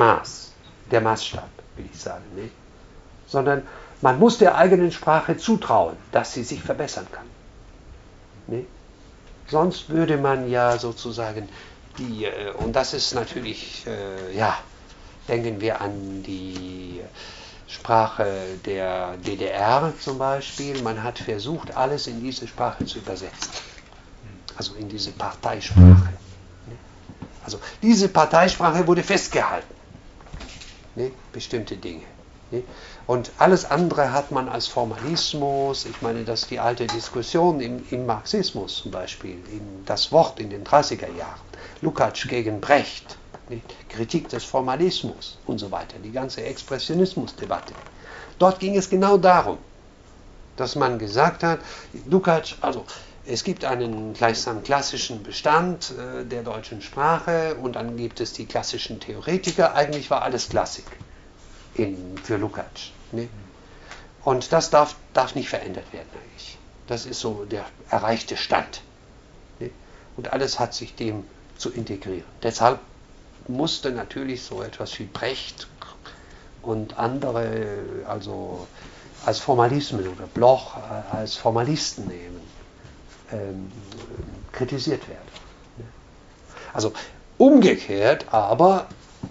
will ich sagen, nicht? Sondern man muss der eigenen Sprache zutrauen, dass sie sich verbessern kann. Nicht? Sonst würde man ja sozusagen und das ist natürlich, denken wir an die Sprache der DDR zum Beispiel. Man hat versucht, alles in diese Sprache zu übersetzen. Also in diese Parteisprache. Also diese Parteisprache wurde festgehalten. Bestimmte Dinge. Und alles andere hat man als Formalismus, ich meine, das ist die alte Diskussion im Marxismus zum Beispiel, das Wort in den 30er Jahren, Lukács gegen Brecht, Kritik des Formalismus und so weiter, die ganze Expressionismusdebatte. Dort ging es genau darum, dass man gesagt hat, Lukács, also es gibt einen gleichsam klassischen Bestand der deutschen Sprache und dann gibt es die klassischen Theoretiker, eigentlich war alles Klassik für Lukács. Ne? Und das darf nicht verändert werden eigentlich. Das ist so der erreichte Stand. Ne? Und alles hat sich dem zu integrieren. Deshalb musste natürlich so etwas wie Brecht und andere also als Formalismen oder Bloch als Formalisten nehmen, kritisiert werden. Ne? Also umgekehrt aber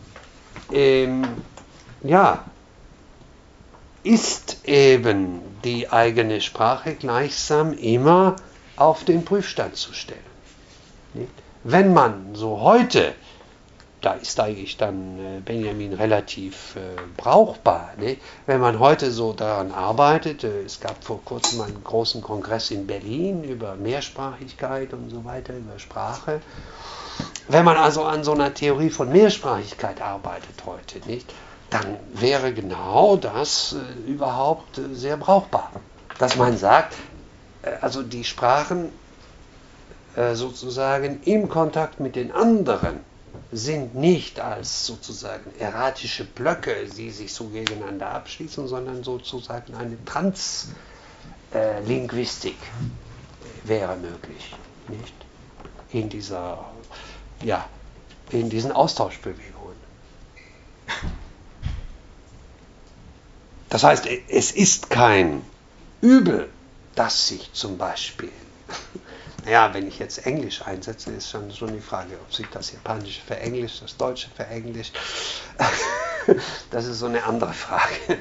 ist eben die eigene Sprache gleichsam immer auf den Prüfstand zu stellen. Nicht? Wenn man so heute, da ist eigentlich dann Benjamin relativ brauchbar, nicht? Wenn man heute so daran arbeitet, es gab vor kurzem einen großen Kongress in Berlin über Mehrsprachigkeit und so weiter, über Sprache. Wenn man also an so einer Theorie von Mehrsprachigkeit arbeitet heute, nicht, dann wäre genau das überhaupt sehr brauchbar. Dass man sagt, also die Sprachen sozusagen im Kontakt mit den anderen sind nicht als sozusagen erratische Blöcke, die sich so gegeneinander abschließen, sondern sozusagen eine Translinguistik wäre möglich, nicht? In dieser, ja, in diesen Austauschbewegungen. Das heißt, es ist kein Übel, dass sich zum Beispiel, naja, wenn ich jetzt Englisch einsetze, ist schon die Frage, ob sich das Japanische verenglisch, das Deutsche verenglisch, das ist so eine andere Frage.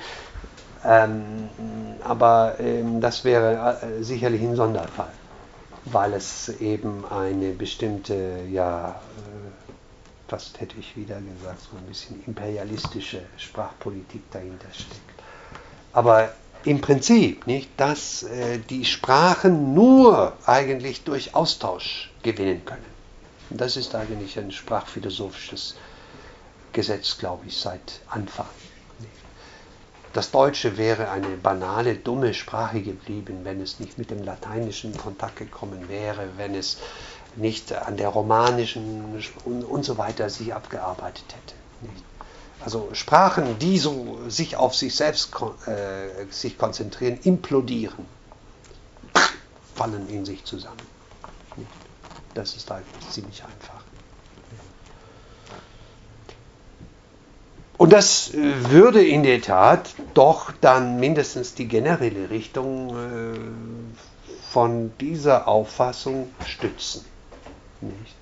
Aber das wäre sicherlich ein Sonderfall, weil es eben eine bestimmte, ja, fast hätte ich wieder gesagt, so ein bisschen imperialistische Sprachpolitik dahinter steckt. Aber im Prinzip, nicht, dass die Sprachen nur eigentlich durch Austausch gewinnen können. Und das ist eigentlich ein sprachphilosophisches Gesetz, glaube ich, seit Anfang. Das Deutsche wäre eine banale, dumme Sprache geblieben, wenn es nicht mit dem Lateinischen in Kontakt gekommen wäre, wenn es nicht an der romanischen und so weiter sich abgearbeitet hätte. Nicht? Also Sprachen, die so sich auf sich selbst sich konzentrieren, implodieren, fallen in sich zusammen. Nicht? Das ist eigentlich ziemlich einfach. Und das würde in der Tat doch dann mindestens die generelle Richtung von dieser Auffassung stützen. Nicht?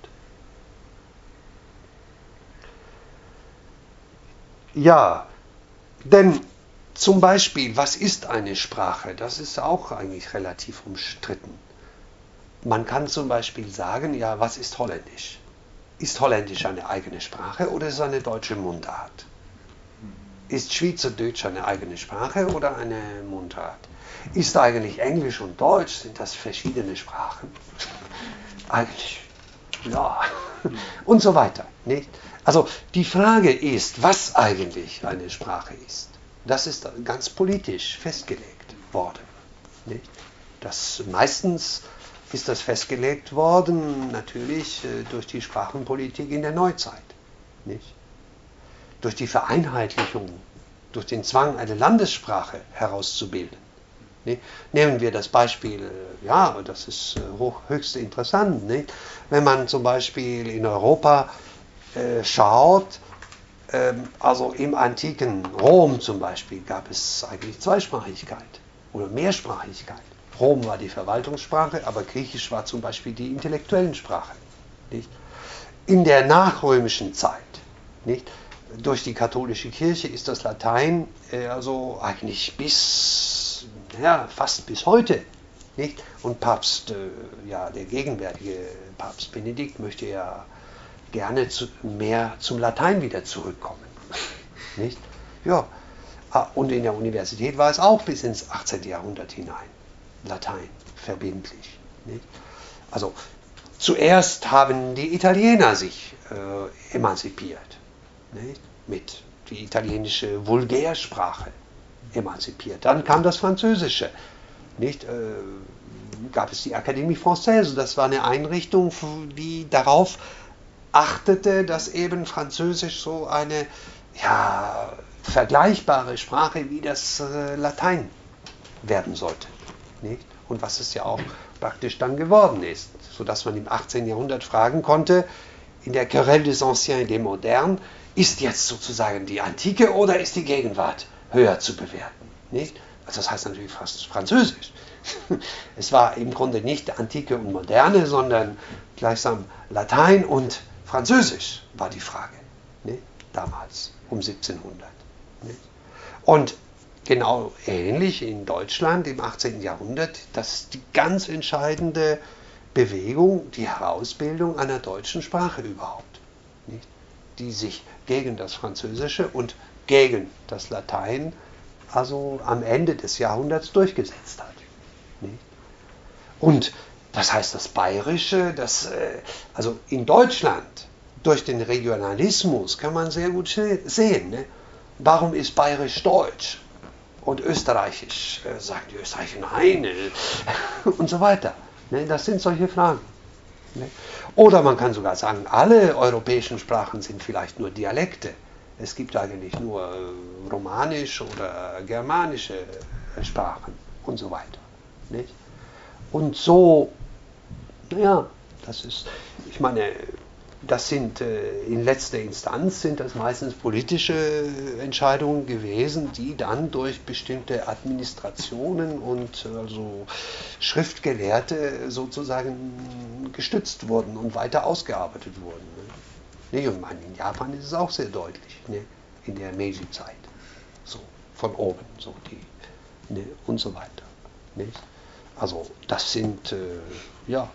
Ja, denn zum Beispiel, was ist eine Sprache? Das ist auch eigentlich relativ umstritten. Man kann zum Beispiel sagen, ja, was ist Holländisch? Ist Holländisch eine eigene Sprache oder ist es eine deutsche Mundart? Ist Schweizerdeutsch eine eigene Sprache oder eine Mundart? Ist eigentlich Englisch und Deutsch, sind das verschiedene Sprachen? Eigentlich, ja. Und so weiter. Nicht? Also die Frage ist, was eigentlich eine Sprache ist. Das ist ganz politisch festgelegt worden. Nicht? Meistens ist das festgelegt worden, natürlich durch die Sprachenpolitik in der Neuzeit. Nicht? Durch die Vereinheitlichung, durch den Zwang, eine Landessprache herauszubilden. Nicht? Nehmen wir das Beispiel, ja, das ist höchst interessant, nicht? Wenn man zum Beispiel in Europa schaut, also im antiken Rom zum Beispiel gab es eigentlich Zweisprachigkeit oder Mehrsprachigkeit. Rom war die Verwaltungssprache, aber Griechisch war zum Beispiel die intellektuellen Sprache. Nicht? In der nachrömischen Zeit, nicht? Durch die katholische Kirche ist das Latein also eigentlich fast bis heute. Nicht? Und Papst, der gegenwärtige Papst Benedikt möchte ja gerne mehr zum Latein wieder zurückkommen. Nicht? Ja. Und in der Universität war es auch bis ins 18. Jahrhundert hinein. Latein, verbindlich. Nicht? Also zuerst haben die Italiener sich emanzipiert. Nicht? Mit die italienische Vulgärsprache emanzipiert. Dann kam das Französische. Nicht? Gab es die Académie Française. Das war eine Einrichtung, die darauf achtete, dass eben Französisch so eine vergleichbare Sprache wie das Latein werden sollte. Nicht? Und was es ja auch praktisch dann geworden ist, sodass man im 18. Jahrhundert fragen konnte, in der Querelle des Anciens et des Modernes, ist jetzt sozusagen die Antike oder ist die Gegenwart höher zu bewerten? Nicht? Also das heißt natürlich fast Französisch. Es war im Grunde nicht Antike und Moderne, sondern gleichsam Latein und Französisch war die Frage, nicht? Damals, um 1700. Nicht? Und genau ähnlich in Deutschland im 18. Jahrhundert, das ist die ganz entscheidende Bewegung, die Herausbildung einer deutschen Sprache überhaupt, nicht? Die sich gegen das Französische und gegen das Latein also am Ende des Jahrhunderts durchgesetzt hat. Nicht? Und das heißt, das Bayerische, also in Deutschland, durch den Regionalismus kann man sehr gut sehen, ne? Warum ist Bayerisch Deutsch und Österreichisch, sagen die Österreicher nein, und so weiter. Ne? Das sind solche Fragen. Ne? Oder man kann sogar sagen, alle europäischen Sprachen sind vielleicht nur Dialekte. Es gibt eigentlich nur romanisch oder germanische Sprachen und so weiter. Nicht? Und so, naja, das ist, ich meine, das sind in letzter Instanz sind das meistens politische Entscheidungen gewesen, die dann durch bestimmte Administrationen und also Schriftgelehrte sozusagen gestützt wurden und weiter ausgearbeitet wurden. Ne? Und in Japan ist es auch sehr deutlich, ne? In der Meiji-Zeit, so von oben, so die, ne? Und so weiter. Nicht? Also das sind ja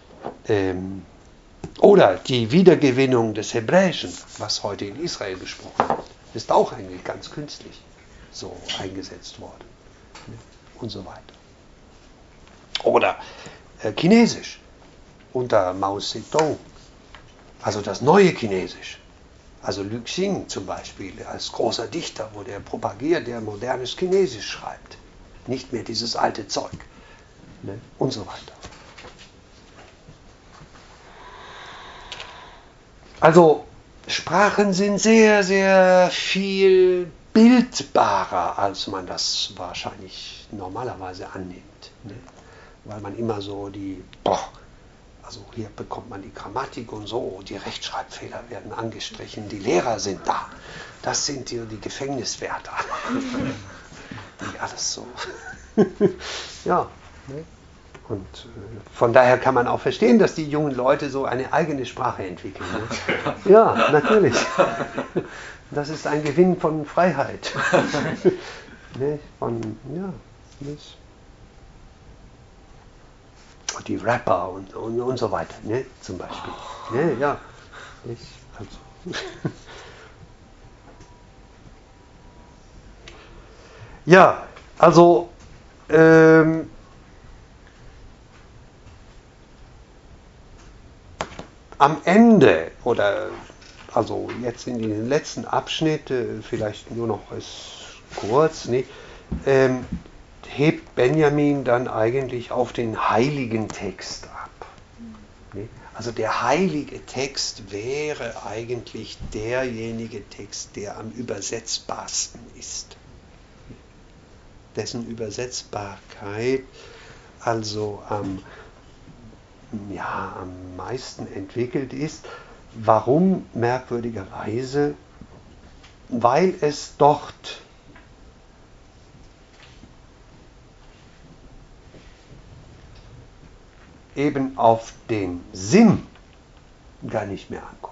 oder die Wiedergewinnung des Hebräischen, was heute in Israel gesprochen wird, ist auch eigentlich ganz künstlich so eingesetzt worden. Ne? Und so weiter. Oder Chinesisch unter Mao Zedong, also das neue Chinesisch. Also Liu Xing zum Beispiel als großer Dichter, wo der propagiert, der modernes Chinesisch schreibt. Nicht mehr dieses alte Zeug. Ne? Und so weiter. Also Sprachen sind sehr, sehr viel bildbarer, als man das wahrscheinlich normalerweise annimmt. Ne? Weil man immer so also hier bekommt man die Grammatik und so, die Rechtschreibfehler werden angestrichen, die Lehrer sind da. Das sind die Gefängniswärter. Die alles so. Ja. Ne? Und von daher kann man auch verstehen, dass die jungen Leute so eine eigene Sprache entwickeln. Ne? Ja, natürlich. Das ist ein Gewinn von Freiheit. Ne? Nicht? Die Rapper und so weiter, ne? Zum Beispiel. Ne? Ja. Nicht? Also. Ja, also am Ende, oder also jetzt in den letzten Abschnitt, vielleicht nur noch kurz, ne, hebt Benjamin dann eigentlich auf den heiligen Text ab. Ne? Also der heilige Text wäre eigentlich derjenige Text, der am übersetzbarsten ist. Dessen Übersetzbarkeit also am meisten entwickelt ist. Warum? Merkwürdigerweise, weil es dort eben auf den Sinn gar nicht mehr ankommt.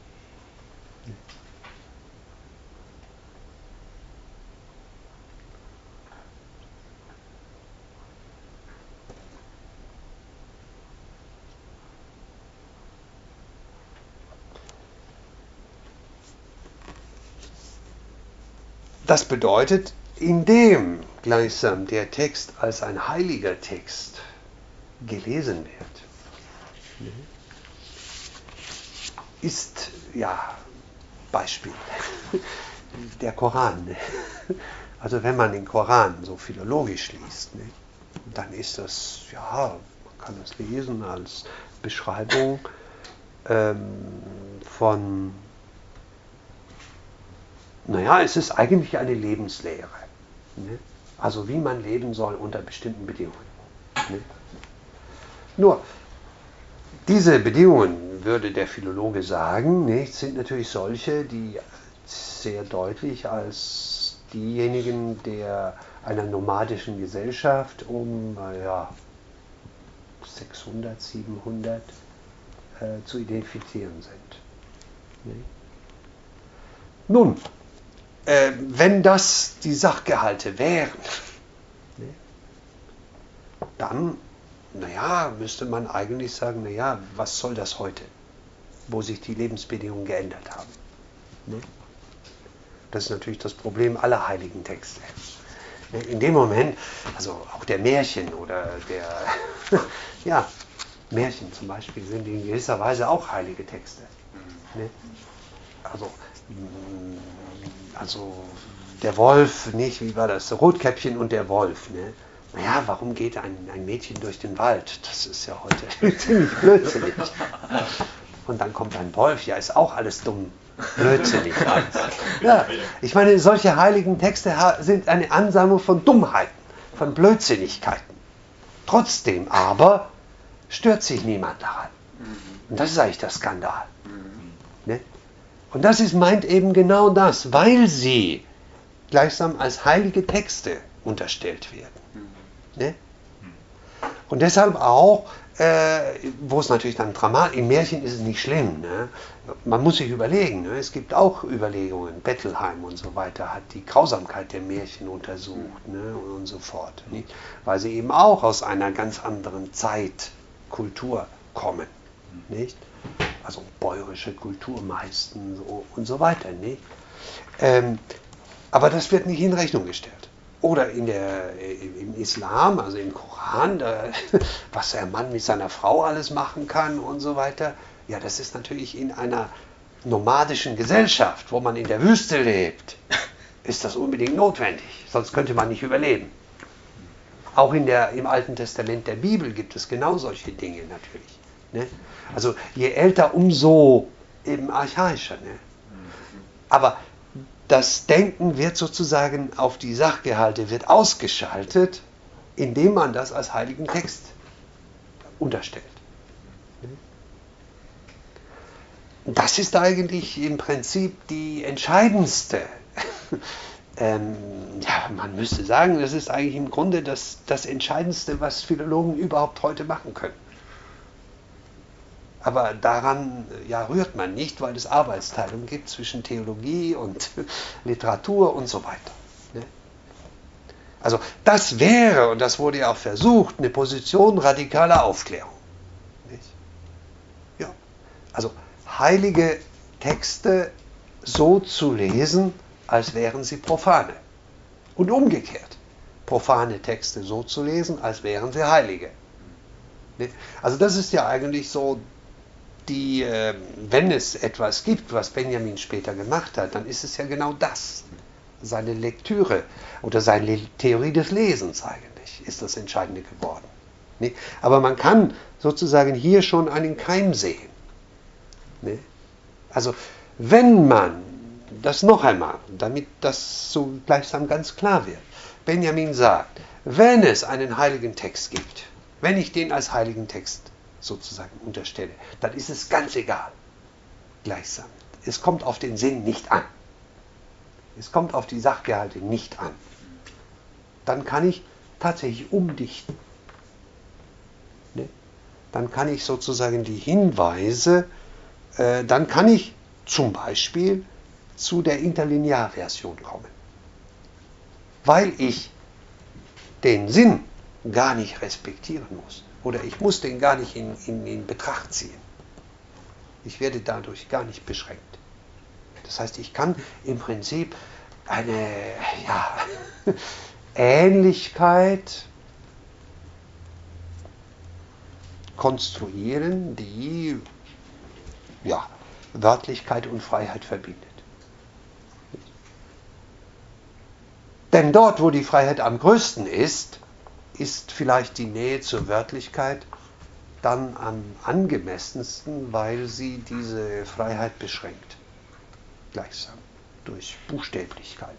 Das bedeutet, indem gleichsam der Text als ein heiliger Text gelesen wird, ist, Beispiel, der Koran. Also wenn man den Koran so philologisch liest, dann ist das, man kann das lesen als Beschreibung von, es ist eigentlich eine Lebenslehre. Ne? Also wie man leben soll unter bestimmten Bedingungen. Ne? Nur, diese Bedingungen, würde der Philologe sagen, sind natürlich solche, die sehr deutlich als diejenigen einer nomadischen Gesellschaft um 600, 700 zu identifizieren sind. Ne? Nun, wenn das die Sachgehalte wären, dann, müsste man eigentlich sagen, was soll das heute, wo sich die Lebensbedingungen geändert haben. Das ist natürlich das Problem aller heiligen Texte. In dem Moment, also auch der Märchen oder Märchen zum Beispiel sind in gewisser Weise auch heilige Texte. Also der Wolf, nicht, wie war das? Rotkäppchen und der Wolf. Ne? naja, warum geht ein Mädchen durch den Wald? Das ist ja heute ziemlich blödsinnig. Und dann kommt ein Wolf, ja, ist auch alles dumm. Blödsinnig alles. Ja, ich meine, solche heiligen Texte sind eine Ansammlung von Dummheiten, von Blödsinnigkeiten. Trotzdem aber stört sich niemand daran. Und das ist eigentlich der Skandal. Ne? Und das meint eben genau das, weil sie gleichsam als heilige Texte unterstellt werden. Ne? Und deshalb auch, wo es natürlich dann dramatisch, im Märchen ist es nicht schlimm. Ne? Man muss sich überlegen, ne? Es gibt auch Überlegungen, Bettelheim und so weiter hat die Grausamkeit der Märchen untersucht, ne? Und so fort. Nicht? Weil sie eben auch aus einer ganz anderen Zeit, Kultur kommen. Nicht? Also bäuerische Kultur meistens und so weiter. Nicht? Aber das wird nicht in Rechnung gestellt. Oder im Islam, also im Koran, was der Mann mit seiner Frau alles machen kann und so weiter. Ja, das ist natürlich in einer nomadischen Gesellschaft, wo man in der Wüste lebt, ist das unbedingt notwendig. Sonst könnte man nicht überleben. Auch im Alten Testament der Bibel gibt es genau solche Dinge natürlich. Ne? Also je älter, umso eben archaischer. Ne? Aber das Denken wird sozusagen auf die Sachgehalte wird ausgeschaltet, indem man das als heiligen Text unterstellt. Das ist eigentlich im Prinzip die entscheidendste, ja, man müsste sagen, das ist eigentlich im Grunde das Entscheidendste, was Philologen überhaupt heute machen können. Aber daran rührt man nicht, weil es Arbeitsteilung gibt zwischen Theologie und Literatur und so weiter. Ne? Also das wäre, und das wurde ja auch versucht, eine Position radikaler Aufklärung. Nicht? Ja. Also heilige Texte so zu lesen, als wären sie profane. Und umgekehrt, profane Texte so zu lesen, als wären sie heilige. Nicht? Also das ist ja eigentlich so wenn es etwas gibt, was Benjamin später gemacht hat, dann ist es ja genau das. Seine Lektüre oder seine Theorie des Lesens eigentlich ist das Entscheidende geworden. Ne? Aber man kann sozusagen hier schon einen Keim sehen. Ne? Also wenn man, das noch einmal, damit das so gleichsam ganz klar wird, Benjamin sagt, wenn es einen heiligen Text gibt, wenn ich den als heiligen Text sozusagen unterstelle, dann ist es ganz egal, gleichsam. Es kommt auf den Sinn nicht an. Es kommt auf die Sachgehalte nicht an. Dann kann ich tatsächlich umdichten. Ne? Dann kann ich sozusagen die Hinweise, dann kann ich zum Beispiel zu der Interlinearversion kommen. Weil ich den Sinn gar nicht respektieren muss. Oder ich muss den gar nicht in Betracht ziehen. Ich werde dadurch gar nicht beschränkt. Das heißt, ich kann im Prinzip eine Ähnlichkeit konstruieren, die Wörtlichkeit und Freiheit verbindet. Denn dort, wo die Freiheit am größten ist vielleicht die Nähe zur Wörtlichkeit dann am angemessensten, weil sie diese Freiheit beschränkt. Gleichsam durch Buchstäblichkeit.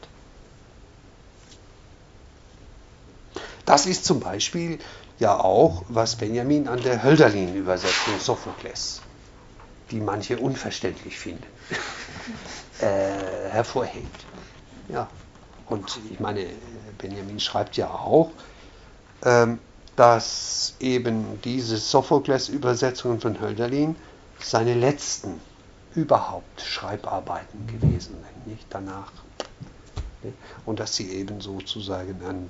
Das ist zum Beispiel ja auch, was Benjamin an der Hölderlin-Übersetzung Sophokles, die manche unverständlich finden, hervorhebt. Ja. Und ich meine, Benjamin schreibt ja auch, dass eben diese Sophokles-Übersetzungen von Hölderlin seine letzten überhaupt Schreibarbeiten gewesen sind, nicht danach. Und dass sie eben sozusagen an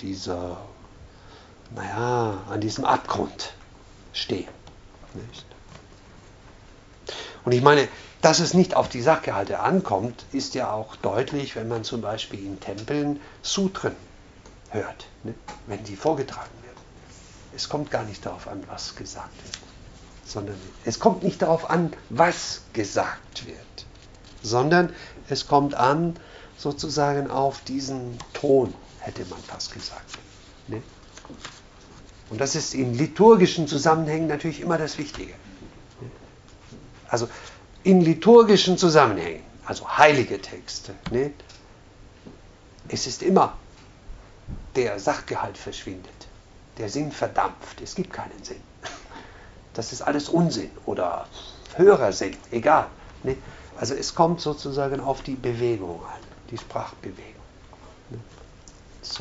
diesem Abgrund stehen. Nicht? Und ich meine, dass es nicht auf die Sachgehalte ankommt, ist ja auch deutlich, wenn man zum Beispiel in Tempeln Sutren hört, ne? Wenn die vorgetragen werden. Es kommt gar nicht darauf an, was gesagt wird, sondern es kommt nicht darauf an, was gesagt wird, sondern es kommt an sozusagen auf diesen Ton, hätte man fast gesagt. Ne? Und das ist in liturgischen Zusammenhängen natürlich immer das Wichtige. Also in liturgischen Zusammenhängen, also heilige Texte, nicht? Es ist immer, der Sachgehalt verschwindet, der Sinn verdampft, es gibt keinen Sinn. Das ist alles Unsinn oder höherer Sinn, egal. Nicht? Also es kommt sozusagen auf die Bewegung an, die Sprachbewegung. So.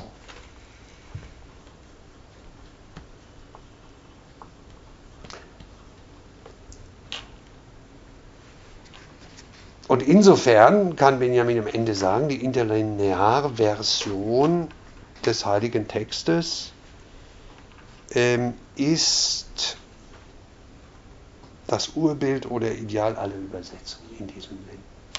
Und insofern kann Benjamin am Ende sagen, die interlineare Version des Heiligen Textes ist das Urbild oder Ideal aller Übersetzungen in diesem Sinn.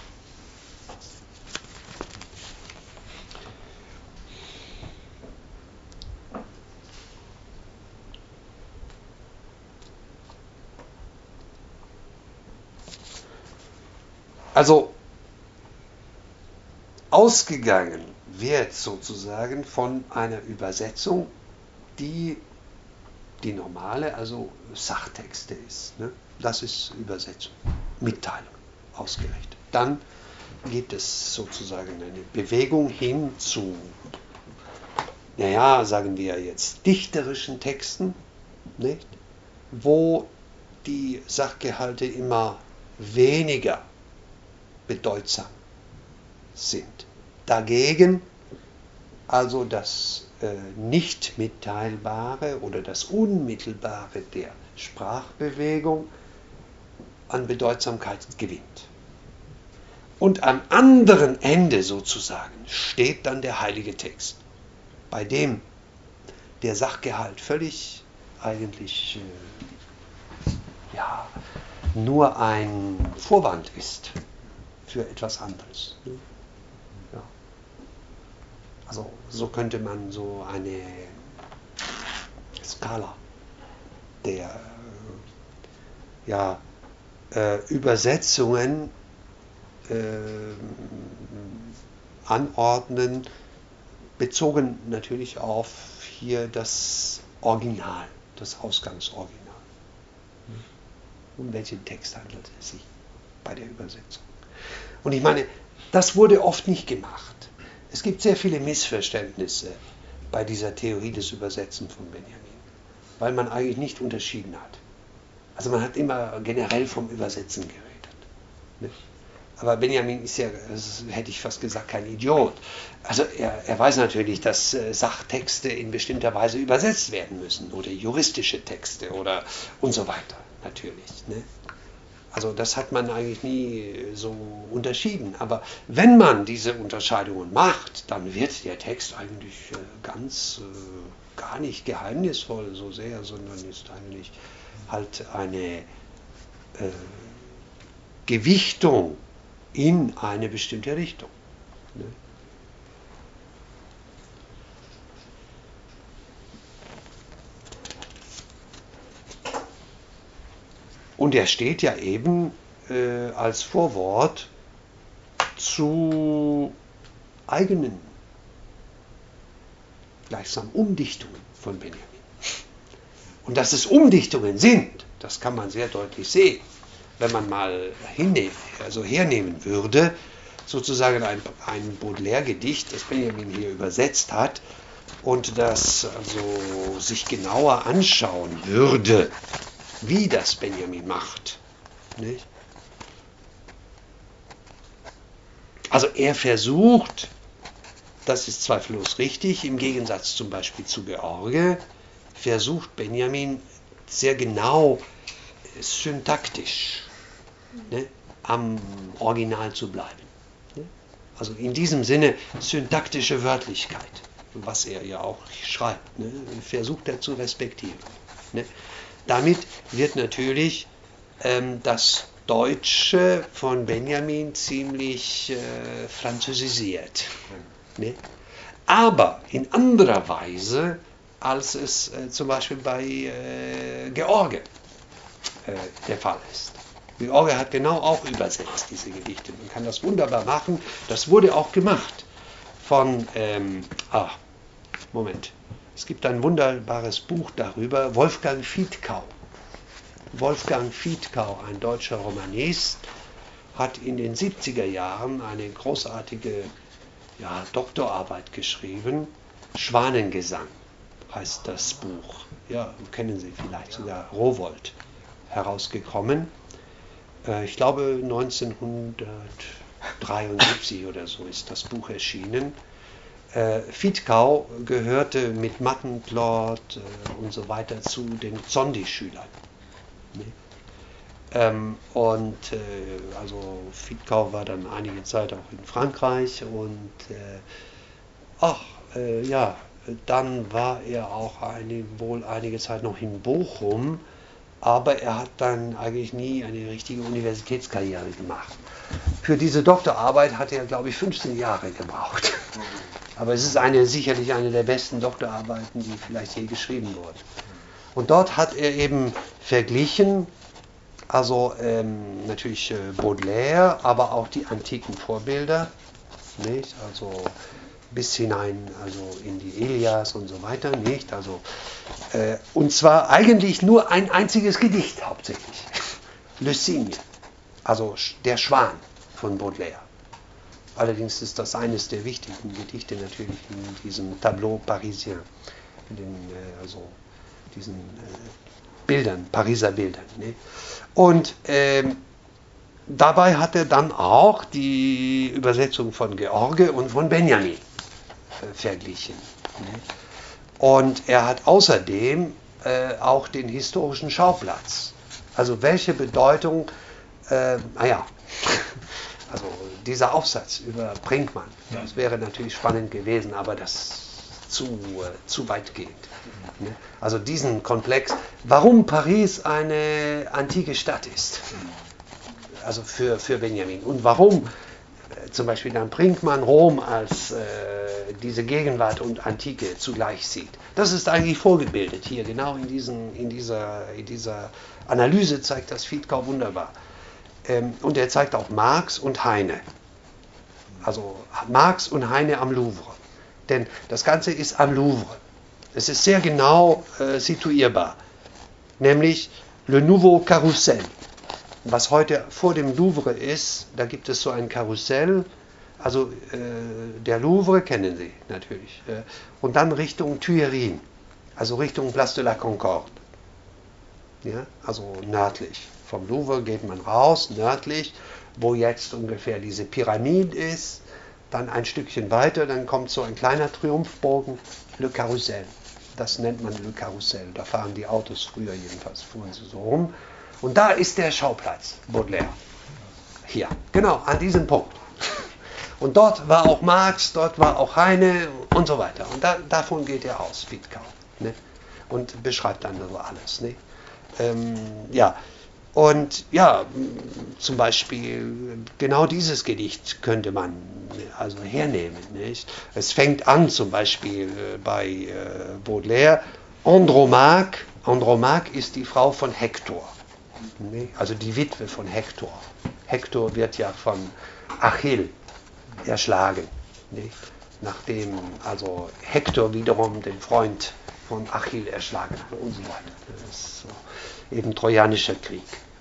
Also ausgegangen wird sozusagen von einer Übersetzung, die normale, also Sachtexte ist. Ne? Das ist Übersetzung, Mitteilung, ausgerichtet. Dann gibt es sozusagen eine Bewegung hin zu, sagen wir jetzt, dichterischen Texten, nicht? Wo die Sachgehalte immer weniger bedeutsam sind. Dagegen also das nicht mitteilbare oder das Unmittelbare der Sprachbewegung an Bedeutsamkeit gewinnt. Und am anderen Ende sozusagen steht dann der heilige Text, bei dem der Sachgehalt völlig eigentlich nur ein Vorwand ist für etwas anderes. Ja. Also so könnte man so eine Skala der Übersetzungen anordnen, bezogen natürlich auf hier das Original, das Ausgangsoriginal. Um welchen Text handelt es sich bei der Übersetzung? Und ich meine, das wurde oft nicht gemacht. Es gibt sehr viele Missverständnisse bei dieser Theorie des Übersetzens von Benjamin, weil man eigentlich nicht unterschieden hat. Also man hat immer generell vom Übersetzen geredet. Ne? Aber Benjamin ist ja, hätte ich fast gesagt, kein Idiot. Also er weiß natürlich, dass Sachtexte in bestimmter Weise übersetzt werden müssen oder juristische Texte oder und so weiter, natürlich. Ne? Also das hat man eigentlich nie so unterschieden. Aber wenn man diese Unterscheidungen macht, dann wird der Text eigentlich gar nicht geheimnisvoll so sehr, sondern ist eigentlich halt eine Gewichtung in eine bestimmte Richtung. Ne? Und er steht ja eben als Vorwort zu eigenen, gleichsam Umdichtungen von Benjamin. Und dass es Umdichtungen sind, das kann man sehr deutlich sehen, wenn man mal hernehmen würde, sozusagen ein Baudelaire-Gedicht, das Benjamin hier übersetzt hat, und das also sich genauer anschauen würde, wie das Benjamin macht. Nicht? Also er versucht, das ist zweifellos richtig, im Gegensatz zum Beispiel zu George, versucht Benjamin sehr genau syntaktisch am Original zu bleiben. Ne? Also in diesem Sinne syntaktische Wörtlichkeit, was er ja auch schreibt, versucht er zu respektieren. Ne? Damit wird natürlich das Deutsche von Benjamin ziemlich französisiert. Ne? Aber in anderer Weise, als es zum Beispiel bei George der Fall ist. George hat genau auch übersetzt diese Gedichte. Man kann das wunderbar machen. Das wurde auch gemacht von, Es gibt ein wunderbares Buch darüber, Wolfgang Fietkau. Wolfgang Fietkau, ein deutscher Romanist, hat in den 70er Jahren eine großartige Doktorarbeit geschrieben. Schwanengesang heißt das Buch. Ja, kennen Sie vielleicht, sogar Rowohlt herausgekommen. Ich glaube 1973 oder so ist das Buch erschienen. Fietkau gehörte mit Mattenplot und so weiter zu den Zondi-Schülern. Also Fietkau war dann einige Zeit auch in Frankreich und dann war er auch wohl einige Zeit noch in Bochum, aber er hat dann eigentlich nie eine richtige Universitätskarriere gemacht. Für diese Doktorarbeit hat er, glaube ich, 15 Jahre gebraucht. Aber es ist sicherlich eine der besten Doktorarbeiten, die vielleicht je geschrieben wurde. Und dort hat er eben verglichen, also natürlich Baudelaire, aber auch die antiken Vorbilder, nicht? Also bis hinein, also in die Ilias und so weiter, nicht? Also, und zwar eigentlich nur ein einziges Gedicht hauptsächlich, Le Cygne, also der Schwan von Baudelaire. Allerdings ist das eines der wichtigen Gedichte natürlich in diesem Tableau parisien, diesen Bildern, Pariser Bildern. Ne? Und dabei hat er dann auch die Übersetzung von George und von Benjamin verglichen. Ne? Und er hat außerdem auch den historischen Schauplatz. Also welche Bedeutung, also dieser Aufsatz über Brinkmann, das wäre natürlich spannend gewesen, aber das zu weitgehend. Ne? Also diesen Komplex, warum Paris eine antike Stadt ist, also für Benjamin, und warum zum Beispiel dann Brinkmann Rom als diese Gegenwart und Antike zugleich sieht. Das ist eigentlich vorgebildet hier, genau in dieser Analyse zeigt das Fietkau wunderbar. Und er zeigt auch Marx und Heine. Also Marx und Heine am Louvre. Denn das Ganze ist am Louvre. Es ist sehr genau situierbar. Nämlich Le Nouveau Carrousel. Was heute vor dem Louvre ist, da gibt es so ein Karussell. Also der Louvre kennen Sie natürlich. Und dann Richtung Tuileries. Also Richtung Place de la Concorde. Ja, also nördlich. Vom Louvre geht man raus, nördlich, wo jetzt ungefähr diese Pyramide ist. Dann ein Stückchen weiter, dann kommt so ein kleiner Triumphbogen, Le Carrousel. Das nennt man Le Carrousel. Da fahren die Autos, früher jedenfalls, fuhren sie so rum. Und da ist der Schauplatz, Baudelaire. Hier, genau, an diesem Punkt. Und dort war auch Marx, dort war auch Heine und so weiter. Und davon geht er aus, Fietkau. Ne? Und beschreibt dann so alles. Ne? Und ja, zum Beispiel genau dieses Gedicht könnte man also hernehmen. Nicht? Es fängt an zum Beispiel bei Baudelaire, Andromaque. Andromaque ist die Frau von Hektor, nicht? Also die Witwe von Hektor. Hektor wird ja von Achill erschlagen, nicht? Nachdem also Hektor wiederum den Freund von Achill erschlagen hat und so weiter. Das ist so eben Trojanischer Krieg.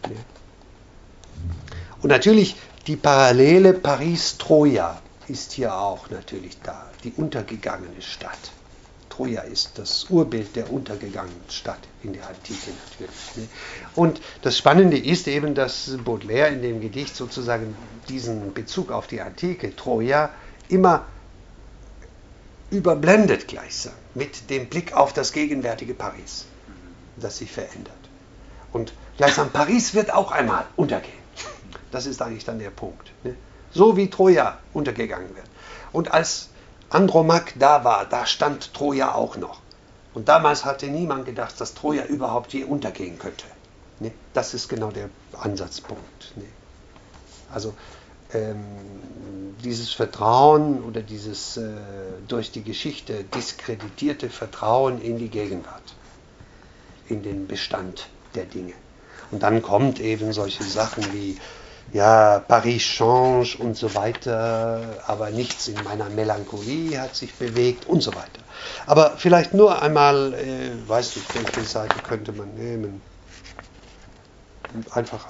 Und natürlich die Parallele Paris-Troja ist hier auch natürlich da, die untergegangene Stadt. Troja ist das Urbild der untergegangenen Stadt in der Antike natürlich. Und das Spannende ist eben, dass Baudelaire in dem Gedicht sozusagen diesen Bezug auf die Antike, Troja, immer überblendet gleichsam mit dem Blick auf das gegenwärtige Paris, das sich verändert. Und gleichsam Paris wird auch einmal untergehen. Das ist eigentlich dann der Punkt. Ne? So wie Troja untergegangen wird. Und als Andromaque da war, da stand Troja auch noch. Und damals hatte niemand gedacht, dass Troja überhaupt je untergehen könnte. Ne? Das ist genau der Ansatzpunkt. Ne? Also dieses Vertrauen oder dieses durch die Geschichte diskreditierte Vertrauen in die Gegenwart, in den Bestand der Dinge. Und dann kommt eben solche Sachen wie ja, Paris change und so weiter, aber nichts in meiner Melancholie hat sich bewegt und so weiter. Aber vielleicht nur einmal, weiß nicht, welche Seite könnte man nehmen. Einfach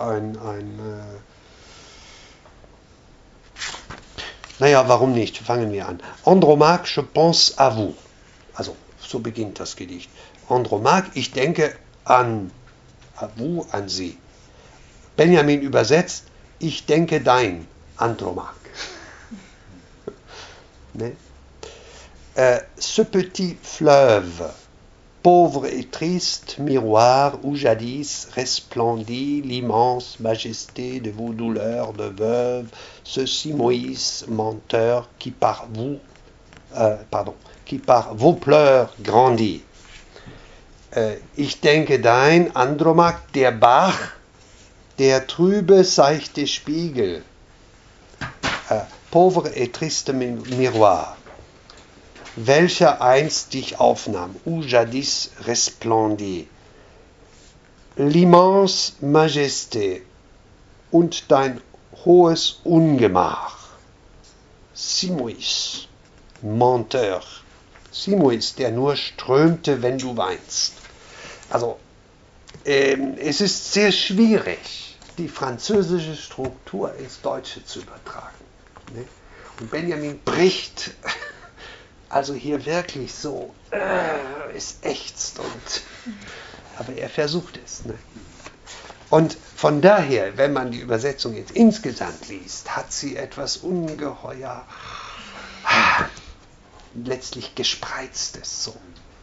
naja, warum nicht? Fangen wir an. Andromaque, je pense à vous. Also, so beginnt das Gedicht. Andromaque, ich denke an vous, an Sie. Benjamin übersetzt, ich denke dein, Andromaque. Ne? Ce petit fleuve, pauvre et triste miroir où jadis resplendit l'immense majesté de vos douleurs de veuve, ce Simoïs menteur qui par vos pleurs grandit. Ich denke dein, Andromaque, der Bach, der trübe, seichte Spiegel, pauvre et triste miroir, welcher einst dich aufnahm, où jadis resplendit, l'immense Majesté und dein hohes Ungemach, Simoïs, menteur, Simoïs, der nur strömte, wenn du weinst. Also, es ist sehr schwierig, die französische Struktur ins Deutsche zu übertragen. Ne? Und Benjamin bricht also hier wirklich so, es ächzt, aber er versucht es. Ne? Und von daher, wenn man die Übersetzung jetzt insgesamt liest, hat sie etwas ungeheuer, letztlich Gespreiztes. So.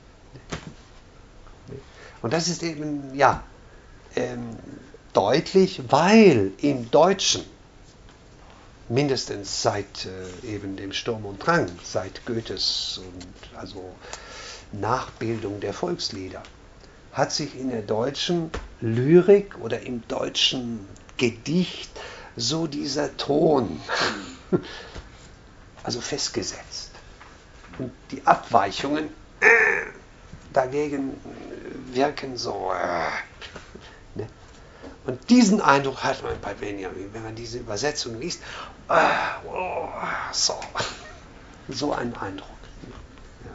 Und das ist eben, ja, deutlich, weil im Deutschen, mindestens seit eben dem Sturm und Drang, seit Goethes und also Nachbildung der Volkslieder, hat sich in der deutschen Lyrik oder im deutschen Gedicht so dieser Ton also festgesetzt. Und die Abweichungen dagegen wirken so. Ne? Und diesen Eindruck hat man bei Benjamin, wenn man diese Übersetzung liest. So ein Eindruck. Ja.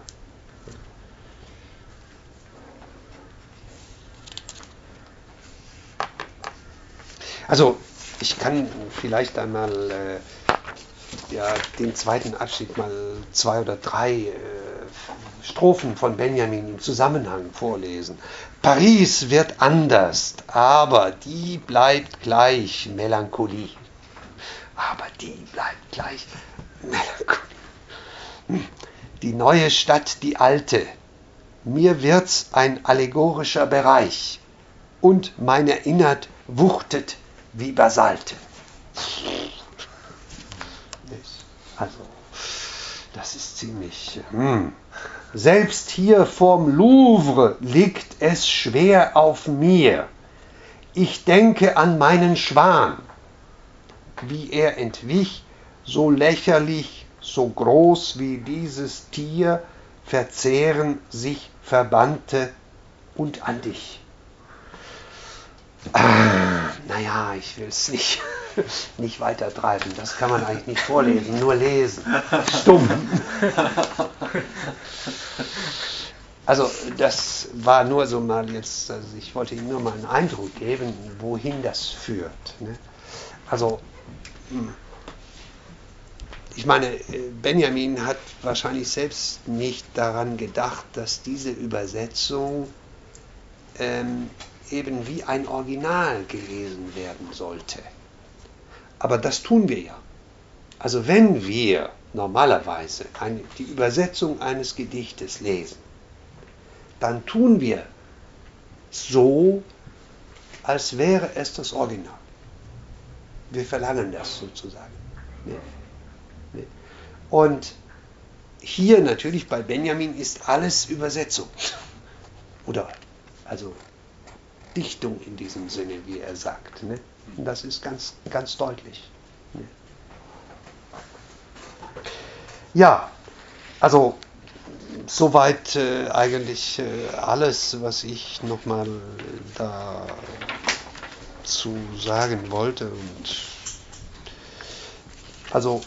Also, ich kann vielleicht einmal den zweiten Abschnitt mal 2 oder 3 Strophen von Benjamin im Zusammenhang vorlesen. Paris wird anders, aber die bleibt gleich, Melancholie. Aber die bleibt gleich, Melancholie. Die neue Stadt, die alte. Mir wird's ein allegorischer Bereich und mein Erinnert wuchtet wie Basalte. Also, das ist ziemlich... Selbst hier vorm Louvre liegt es schwer auf mir. Ich denke an meinen Schwan, wie er entwich, so lächerlich, so groß wie dieses Tier, verzehren sich Verbannte und an dich. Naja, ich will es nicht weiter treiben. Das kann man eigentlich nicht vorlesen, nur lesen. Stumm. Also das war nur so mal jetzt, also ich wollte Ihnen nur mal einen Eindruck geben, wohin das führt. Ne? Also ich meine, Benjamin hat wahrscheinlich selbst nicht daran gedacht, dass diese Übersetzung eben wie ein Original gelesen werden sollte. Aber das tun wir ja. Also wenn wir normalerweise die Übersetzung eines Gedichtes lesen, dann tun wir so, als wäre es das Original. Wir verlangen das sozusagen. Und hier natürlich bei Benjamin ist alles Übersetzung. Oder also Dichtung in diesem Sinne, wie er sagt. Ne? Und das ist ganz, ganz deutlich. Ne? Ja, also soweit eigentlich alles, was ich nochmal dazu sagen wollte. Und Also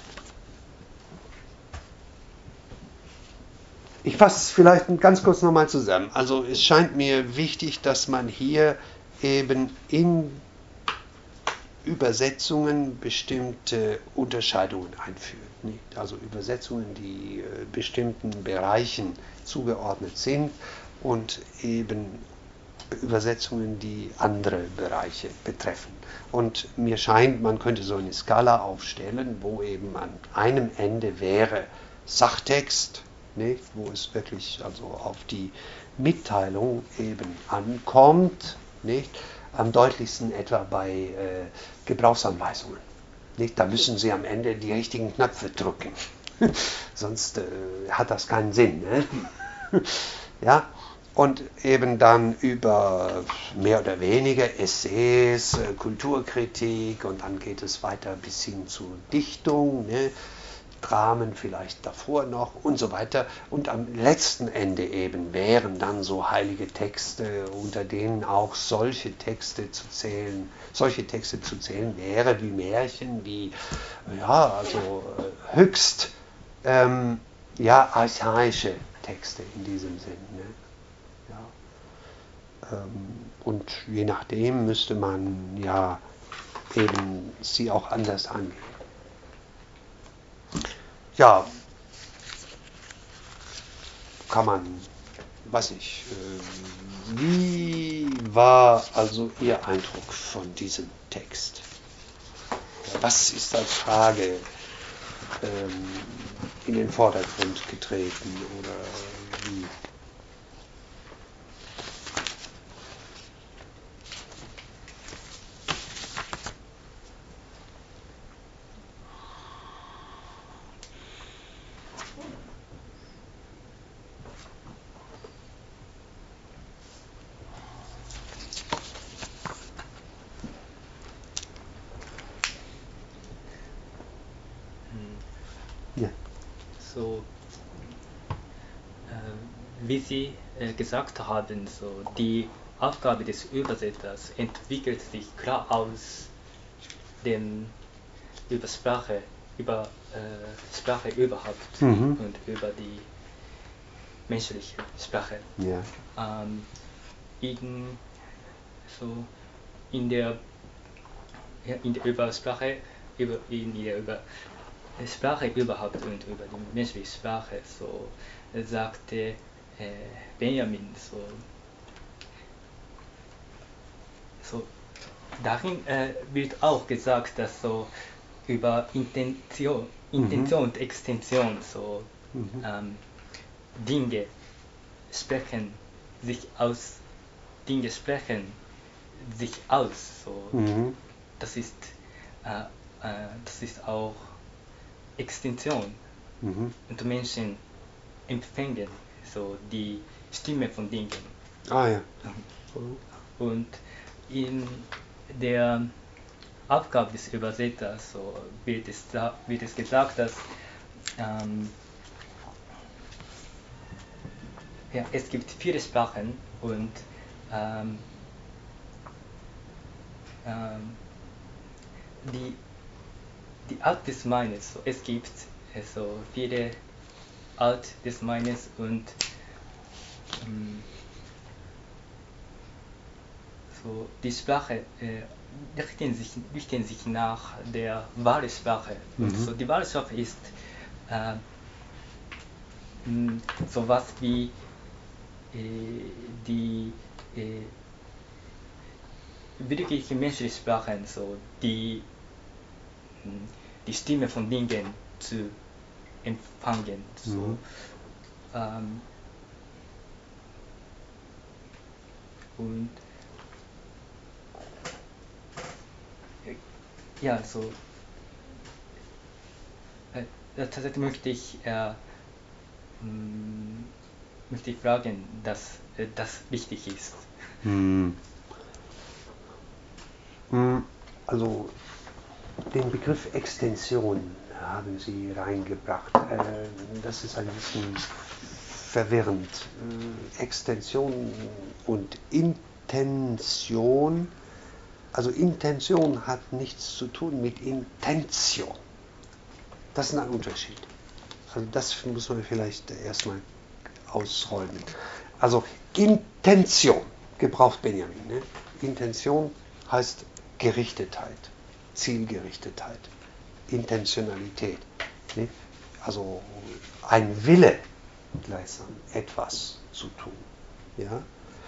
ich fasse es vielleicht ganz kurz nochmal zusammen. Also es scheint mir wichtig, dass man hier eben in Übersetzungen bestimmte Unterscheidungen einführt. Nicht? Also Übersetzungen, die bestimmten Bereichen zugeordnet sind und eben Übersetzungen, die andere Bereiche betreffen. Und mir scheint, man könnte so eine Skala aufstellen, wo eben an einem Ende wäre Sachtext, nicht? Wo es wirklich also auf die Mitteilung eben ankommt, nicht? Am deutlichsten etwa bei Gebrauchsanweisungen. Nicht? Da müssen Sie am Ende die richtigen Knöpfe drücken. Sonst hat das keinen Sinn. Ne? Ja? Und eben dann über mehr oder weniger Essays, Kulturkritik und dann geht es weiter bis hin zu Dichtung, ne? Dramen vielleicht davor noch und so weiter. Und am letzten Ende eben wären dann so heilige Texte, unter denen auch solche Texte zu zählen wäre wie Märchen, wie ja, also höchst archaische Texte in diesem Sinn. Ne? Ja. Und je nachdem müsste man ja eben sie auch anders angehen. Ja, kann man, weiß ich, wie war also Ihr Eindruck von diesem Text? Was ist als Frage in den Vordergrund getreten oder wie? Ja. So, wie Sie gesagt haben, so die Aufgabe des Übersetzers entwickelt sich klar aus dem über Sprache überhaupt und über die menschliche Sprache. Ja. In, so in der Sprache überhaupt und über die menschliche Sprache, so sagte Benjamin, so darin wird auch gesagt, dass so über Intention und Extension so Dinge sprechen sich aus, so das ist auch Extension und Menschen empfangen so die Stimme von Dingen. Ah ja. Und in der Aufgabe des Übersetzers so wird es gesagt, dass es gibt viele Sprachen und die Art des Meines, so, es gibt so viele Art des Meines und so die Sprache richten sich nach der wahren Sprache. Und so die wahre Sprache ist sowas wie die wirkliche menschliche Sprache, so die Stimme von Dingen zu empfangen. So, und ja, so tatsächlich möchte ich fragen, dass das wichtig ist. Also den Begriff Extension haben Sie reingebracht. Das ist ein bisschen verwirrend. Extension und Intention. Also Intention hat nichts zu tun mit Intention. Das ist ein Unterschied. Also das muss man vielleicht erstmal ausräumen. Also Intention gebraucht Benjamin. Ne? Intention heißt Gerichtetheit, Zielgerichtetheit, Intentionalität. Ne? Also ein Wille, gleichsam etwas zu tun. Ja?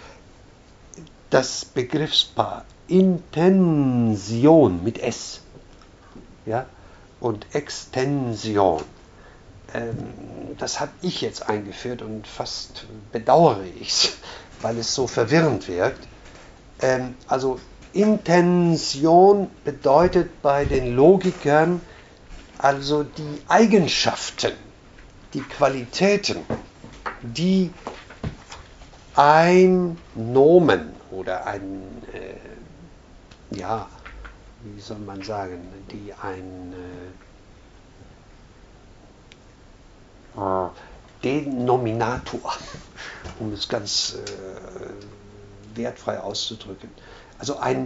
Das Begriffspaar Intention mit S, ja, und Extension, das habe ich jetzt eingeführt und fast bedauere ich es, weil es so verwirrend wirkt. Also Intention bedeutet bei den Logikern also die Eigenschaften, die Qualitäten, die ein Nomen oder ein, ja, wie soll man sagen, die ein Denominator, um es ganz wertfrei auszudrücken, also ein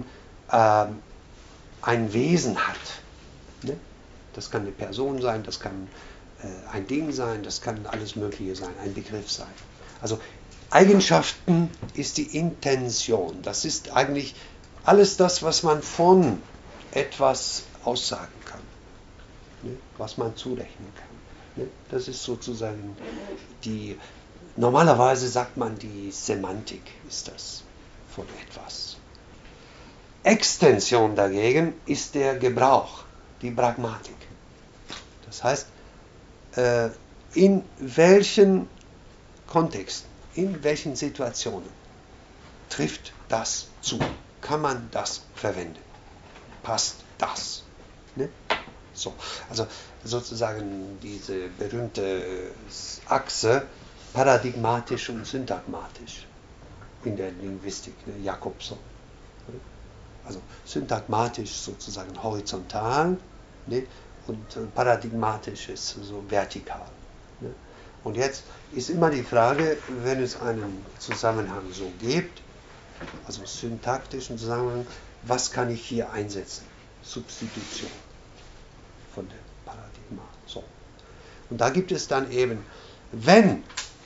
Wesen hat. Ne? Das kann eine Person sein, das kann ein Ding sein, das kann alles Mögliche sein, ein Begriff sein. Also Eigenschaften ist die Intention. Das ist eigentlich alles das, was man von etwas aussagen kann, ne? Was man zurechnen kann. Ne? Das ist sozusagen die, normalerweise sagt man, die Semantik ist das von etwas. Extension dagegen ist der Gebrauch, die Pragmatik. Das heißt, in welchen Kontexten, in welchen Situationen trifft das zu? Kann man das verwenden? Passt das? Ne? So, also sozusagen diese berühmte Achse paradigmatisch und syntagmatisch in der Linguistik, ne? Jakobson. Also syntagmatisch sozusagen horizontal, ne? Und paradigmatisch ist so vertikal. Ne? Und jetzt ist immer die Frage, wenn es einen Zusammenhang so gibt, also syntaktischen Zusammenhang, was kann ich hier einsetzen? Substitution von dem Paradigma. So. Und da gibt es dann eben, wenn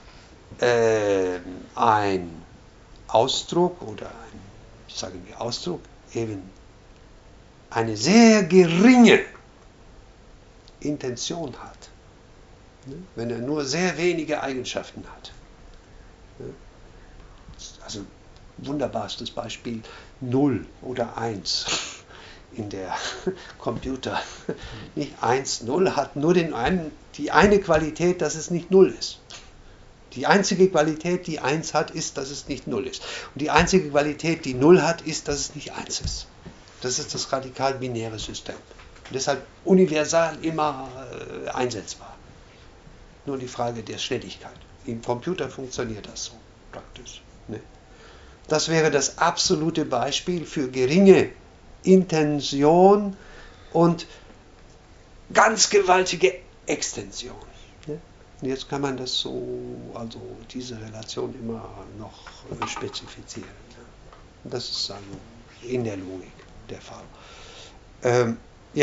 ein Ausdruck oder ein, ich sage mir Ausdruck, eben eine sehr geringe Intention hat, ne? Wenn er nur sehr wenige Eigenschaften hat. Ne? Also wunderbarstes Beispiel 0 oder 1 in der Computer. Nicht 1, 0 hat nur die eine Qualität, dass es nicht 0 ist. Die einzige Qualität, die 1 hat, ist, dass es nicht 0 ist. Und die einzige Qualität, die 0 hat, ist, dass es nicht 1 ist. Das ist das radikal-binäre System. Und deshalb universal immer einsetzbar. Nur die Frage der Schnelligkeit. Im Computer funktioniert das so praktisch. Ne? Das wäre das absolute Beispiel für geringe Intention und ganz gewaltige Extension. Ne? Und jetzt kann man das so, also diese Relation immer noch spezifizieren. Ne? Und das ist dann in der Logik der Fall.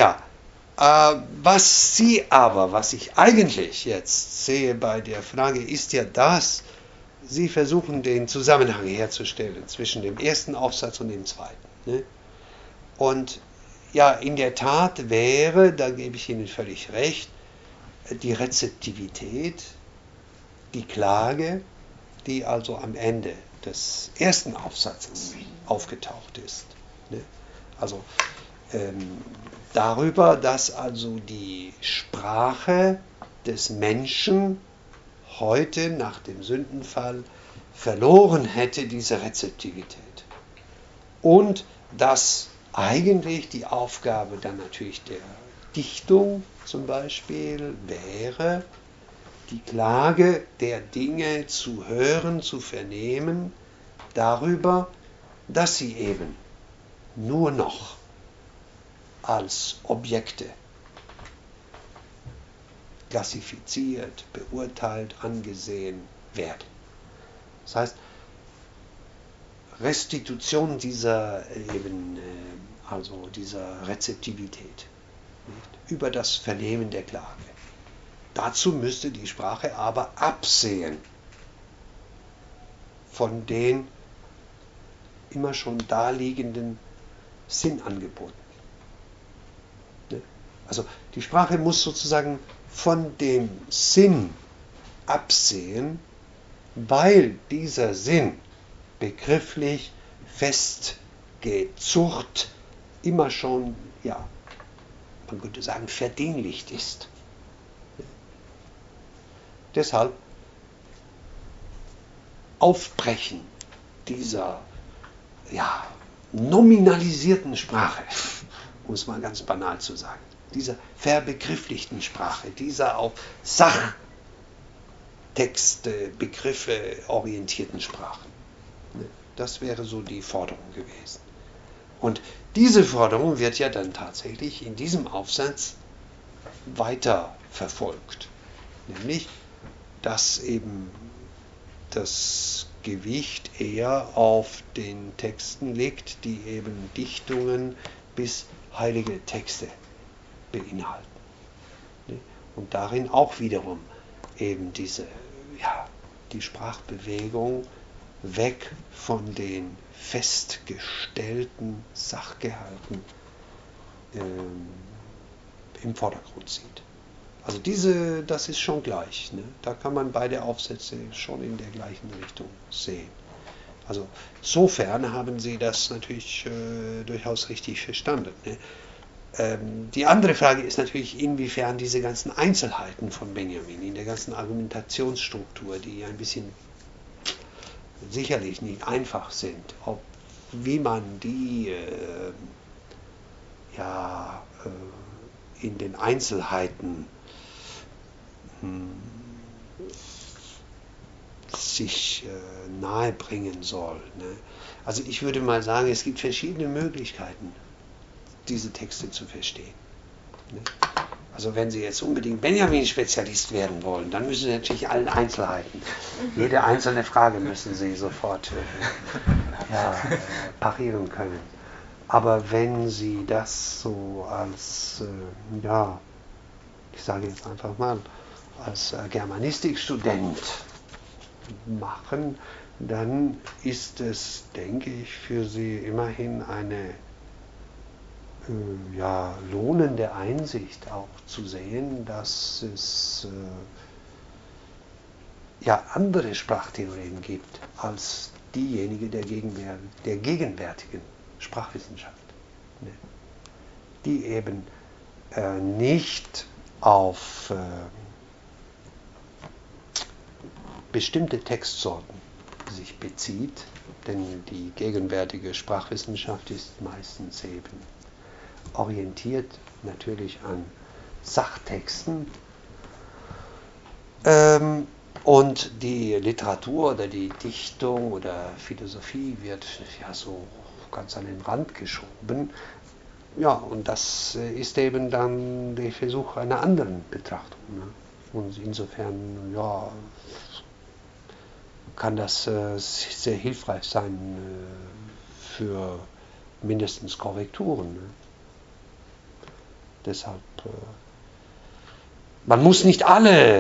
Was ich eigentlich jetzt sehe bei der Frage, ist ja das, Sie versuchen den Zusammenhang herzustellen zwischen dem ersten Aufsatz und dem zweiten. Ne? Und ja, in der Tat wäre, da gebe ich Ihnen völlig recht, die Rezeptivität, die Klage, die also am Ende des ersten Aufsatzes aufgetaucht ist. Ne? Also darüber, dass also die Sprache des Menschen heute nach dem Sündenfall verloren hätte, diese Rezeptivität. Und dass eigentlich die Aufgabe dann natürlich der Dichtung zum Beispiel wäre, die Klage der Dinge zu hören, zu vernehmen, darüber, dass sie eben nur noch als Objekte klassifiziert, beurteilt, angesehen werden. Das heißt, Restitution dieser Rezeptivität. nicht? Über das Vernehmen der Klage. Dazu müsste die Sprache aber absehen von den immer schon daliegenden Sinnangeboten. Also die Sprache muss sozusagen von dem Sinn absehen, weil dieser Sinn begrifflich festgezurrt, immer schon, ja, man könnte sagen, verdinglicht ist. Deshalb Aufbrechen dieser nominalisierten Sprache, um es mal ganz banal zu sagen, dieser verbegrifflichten Sprache, dieser auf Sachtexte, Begriffe orientierten Sprache. Das wäre so die Forderung gewesen. Und diese Forderung wird ja dann tatsächlich in diesem Aufsatz weiter verfolgt. Nämlich, dass eben das Gewicht eher auf den Texten liegt, die eben Dichtungen bis heilige Texte beinhalten. Und darin auch wiederum eben die Sprachbewegung weg von den festgestellten Sachgehalten im Vordergrund sieht. Also das ist schon gleich. Ne? Da kann man beide Aufsätze schon in der gleichen Richtung sehen. Also insofern haben Sie das natürlich durchaus richtig verstanden. Ne? Die andere Frage ist natürlich, inwiefern diese ganzen Einzelheiten von Benjamin, in der ganzen Argumentationsstruktur, die ein bisschen sicherlich nicht einfach sind, wie man die in den Einzelheiten sich nahebringen soll. Ne? Also ich würde mal sagen, es gibt verschiedene Möglichkeiten, diese Texte zu verstehen. Ne? Also wenn Sie jetzt unbedingt Benjamin-Spezialist werden wollen, dann müssen Sie natürlich alle Einzelheiten, jede einzelne Frage müssen Sie sofort parieren können. Aber wenn Sie das so als, ich sage jetzt einfach mal, als Germanistikstudent machen, dann ist es, denke ich, für Sie immerhin eine lohnende Einsicht auch zu sehen, dass es andere Sprachtheorien gibt als diejenige der gegenwärtigen Sprachwissenschaft, ne? Die eben nicht auf bestimmte Textsorten sich bezieht, denn die gegenwärtige Sprachwissenschaft ist meistens eben orientiert natürlich an Sachtexten, und die Literatur oder die Dichtung oder Philosophie wird so ganz an den Rand geschoben. Ja, und das ist eben dann der Versuch einer anderen Betrachtung. Ne? Und insofern, kann das sehr hilfreich sein für mindestens Korrekturen. Ne? Deshalb, man muss nicht alle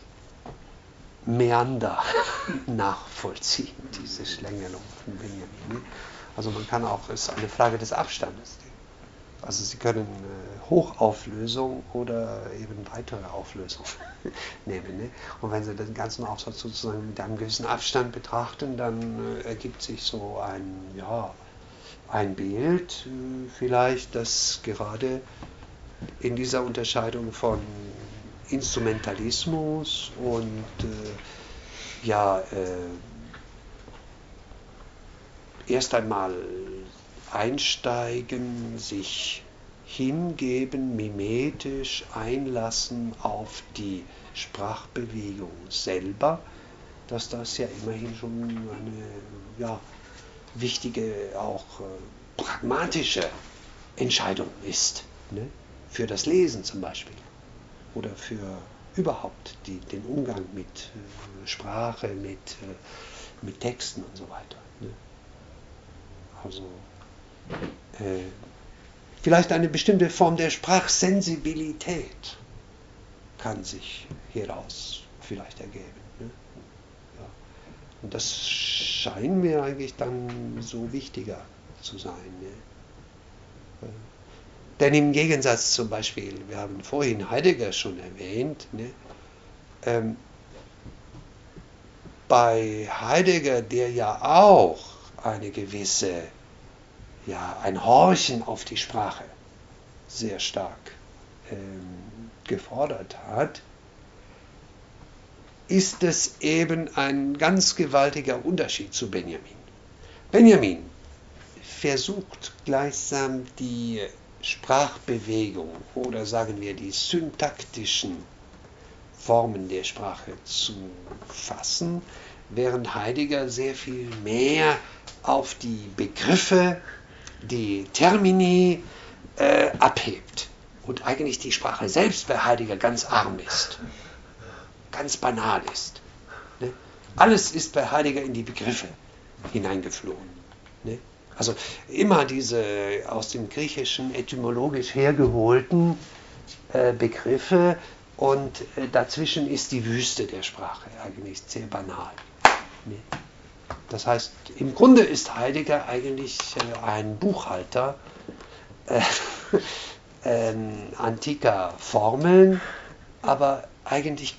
Meander nachvollziehen, diese Schlängelung von Benjamin. Also man kann auch, es ist eine Frage des Abstandes. Also Sie können Hochauflösung oder eben weitere Auflösung nehmen. Ne? Und wenn Sie den ganzen Aufsatz sozusagen mit einem gewissen Abstand betrachten, dann ergibt sich so ein Bild vielleicht, das gerade in dieser Unterscheidung von Instrumentalismus und erst einmal einsteigen, sich hingeben, mimetisch einlassen auf die Sprachbewegung selber, dass das ja immerhin schon eine wichtige, auch pragmatische Entscheidung ist, ne? Für das Lesen zum Beispiel oder für überhaupt den Umgang mit Sprache, mit Texten und so weiter. Ne? Also Vielleicht eine bestimmte Form der Sprachsensibilität kann sich hieraus vielleicht ergeben. Ne? Ja. Und das scheint mir eigentlich dann so wichtiger zu sein. Ne? Denn im Gegensatz zum Beispiel, wir haben vorhin Heidegger schon erwähnt, ne? Bei Heidegger, der ja auch eine gewisse, ein Horchen auf die Sprache sehr stark gefordert hat, ist es eben ein ganz gewaltiger Unterschied zu Benjamin. Benjamin versucht gleichsam die Sprachbewegung oder sagen wir die syntaktischen Formen der Sprache zu fassen, während Heidegger sehr viel mehr auf die Begriffe, die Termini abhebt und eigentlich die Sprache selbst bei Heidegger ganz arm ist, ganz banal ist. Ne? Alles ist bei Heidegger in die Begriffe hineingeflogen. Ne? Also immer diese aus dem Griechischen etymologisch hergeholten Begriffe, und dazwischen ist die Wüste der Sprache, eigentlich sehr banal. Ne? Das heißt, im Grunde ist Heidegger eigentlich ein Buchhalter antiker Formeln, aber eigentlich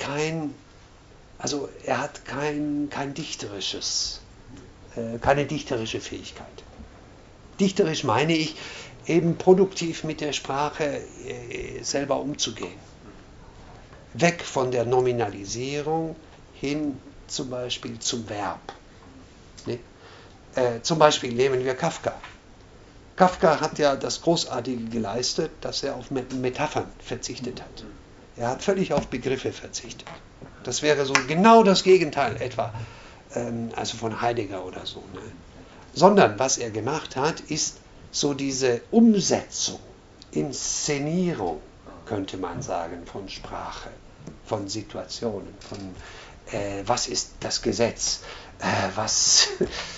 er hat kein dichterisches, keine dichterische Fähigkeit. Dichterisch meine ich, eben produktiv mit der Sprache selber umzugehen. Weg von der Nominalisierung hin zum Beispiel zum Verb. Ne? Zum Beispiel nehmen wir Kafka. Kafka hat ja das Großartige geleistet, dass er auf Metaphern verzichtet hat. Er hat völlig auf Begriffe verzichtet. Das wäre so genau das Gegenteil etwa, also von Heidegger oder so. Ne? Sondern was er gemacht hat, ist so diese Umsetzung, Inszenierung, könnte man sagen, von Sprache, von Situationen, von was ist das Gesetz, was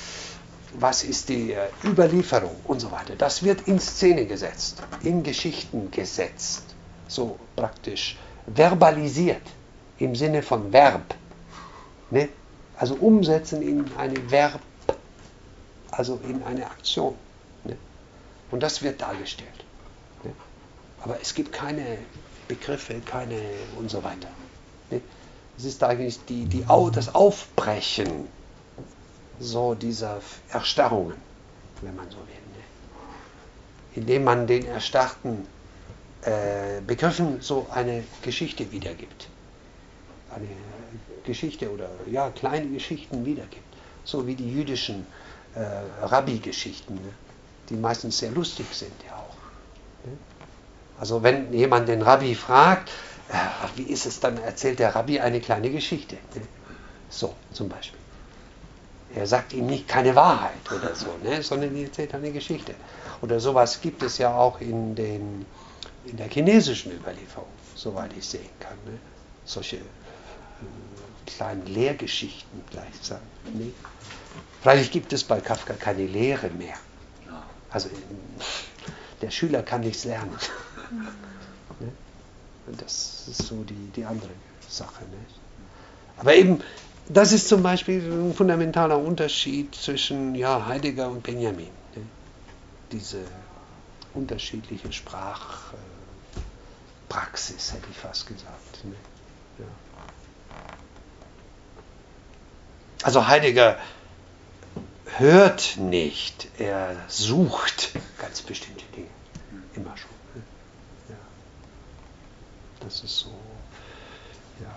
ist die Überlieferung und so weiter. Das wird in Szene gesetzt, in Geschichten gesetzt, so praktisch verbalisiert, im Sinne von Verb. Ne? Also umsetzen in ein Verb, also in eine Aktion. Ne? Und das wird dargestellt. Ne? Aber es gibt keine Begriffe, keine und so weiter. Ne? Es ist eigentlich das Aufbrechen so dieser Erstarrungen, wenn man so will. Ne? Indem man den erstarrten Begriffen so eine Geschichte wiedergibt. Eine Geschichte oder kleine Geschichten wiedergibt. So wie die jüdischen Rabbi-Geschichten, ne? Die meistens sehr lustig sind ja auch. Ne? Also wenn jemand den Rabbi fragt, wie ist es, dann erzählt der Rabbi eine kleine Geschichte. Ne? So zum Beispiel. Er sagt ihm nicht keine Wahrheit oder so, ne? Sondern er erzählt eine Geschichte. Oder sowas gibt es ja auch in der chinesischen Überlieferung, soweit ich sehen kann. Ne? Solche kleinen Lehrgeschichten gleichsam. Ne? Vielleicht gibt es bei Kafka keine Lehre mehr. Also der Schüler kann nichts lernen. Ne? Das ist so die andere Sache. Ne? Aber eben, das ist zum Beispiel ein fundamentaler Unterschied zwischen Heidegger und Benjamin. Ne? Diese unterschiedliche Sprachpraxis, hätte ich fast gesagt. Ne? Ja. Also Heidegger hört nicht, er sucht ganz bestimmte Dinge. Immer schon. Ne? Ja. Das ist so, ja.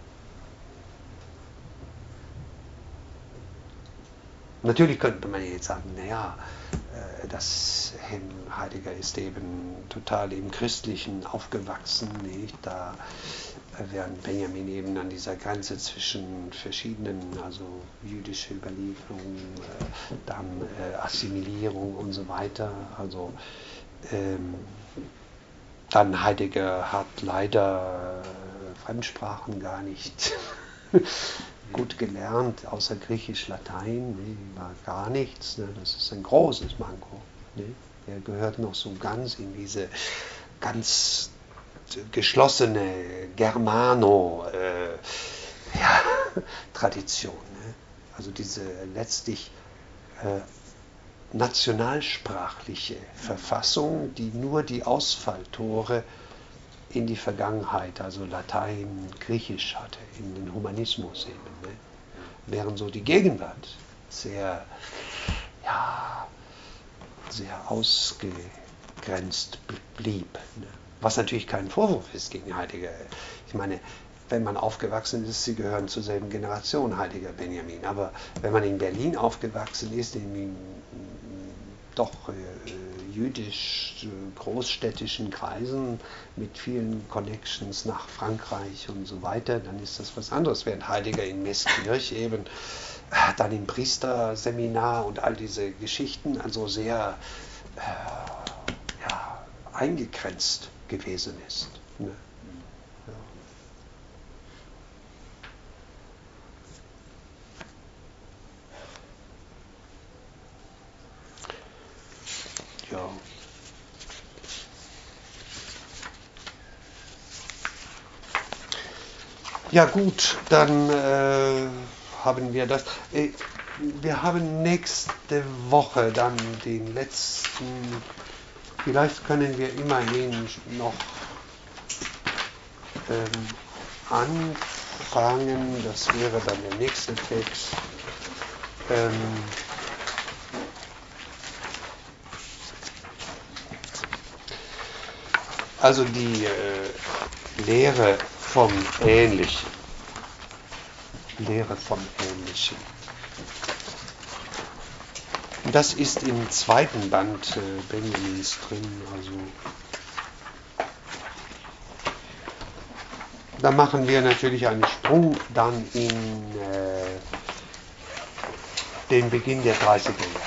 Natürlich könnte man jetzt sagen, das Heidegger ist eben total im Christlichen aufgewachsen, nicht? Da während Benjamin eben an dieser Grenze zwischen verschiedenen, also jüdische Überlieferung, dann Assimilierung und so weiter, also dann Heidegger hat leider Fremdsprachen gar nicht gut gelernt, außer Griechisch, Latein, war gar nichts. Ne? Das ist ein großes Manko. Ne? Er gehört noch so ganz in diese ganz geschlossene Germano-Tradition. Ne? Also diese letztlich nationalsprachliche Verfassung, die nur die Ausfalltore in die Vergangenheit, also Latein, Griechisch hatte, in den Humanismus eben. Ne? Während so die Gegenwart sehr, ja, sehr ausgegrenzt blieb. Ne? Was natürlich kein Vorwurf ist gegen Heidegger. Ich meine, wenn man aufgewachsen ist, Sie gehören zur selben Generation, Heidegger, Benjamin. Aber wenn man in Berlin aufgewachsen ist, in doch jüdisch großstädtischen Kreisen mit vielen Connections nach Frankreich und so weiter, dann ist das was anderes. Während Heidegger in Meßkirch eben dann im Priesterseminar und all diese Geschichten also sehr ja, eingegrenzt gewesen ist. Ne? Ja. Ja. Ja gut, dann haben wir das. Wir haben nächste Woche dann den letzten, vielleicht können wir immerhin noch anfangen, das wäre dann der nächste Text. Also die Lehre vom Ähnlichen. Lehre vom Ähnlichen. Das ist im zweiten Band Benjamins drin. Also da machen wir natürlich einen Sprung dann in den Beginn der 30er Jahre.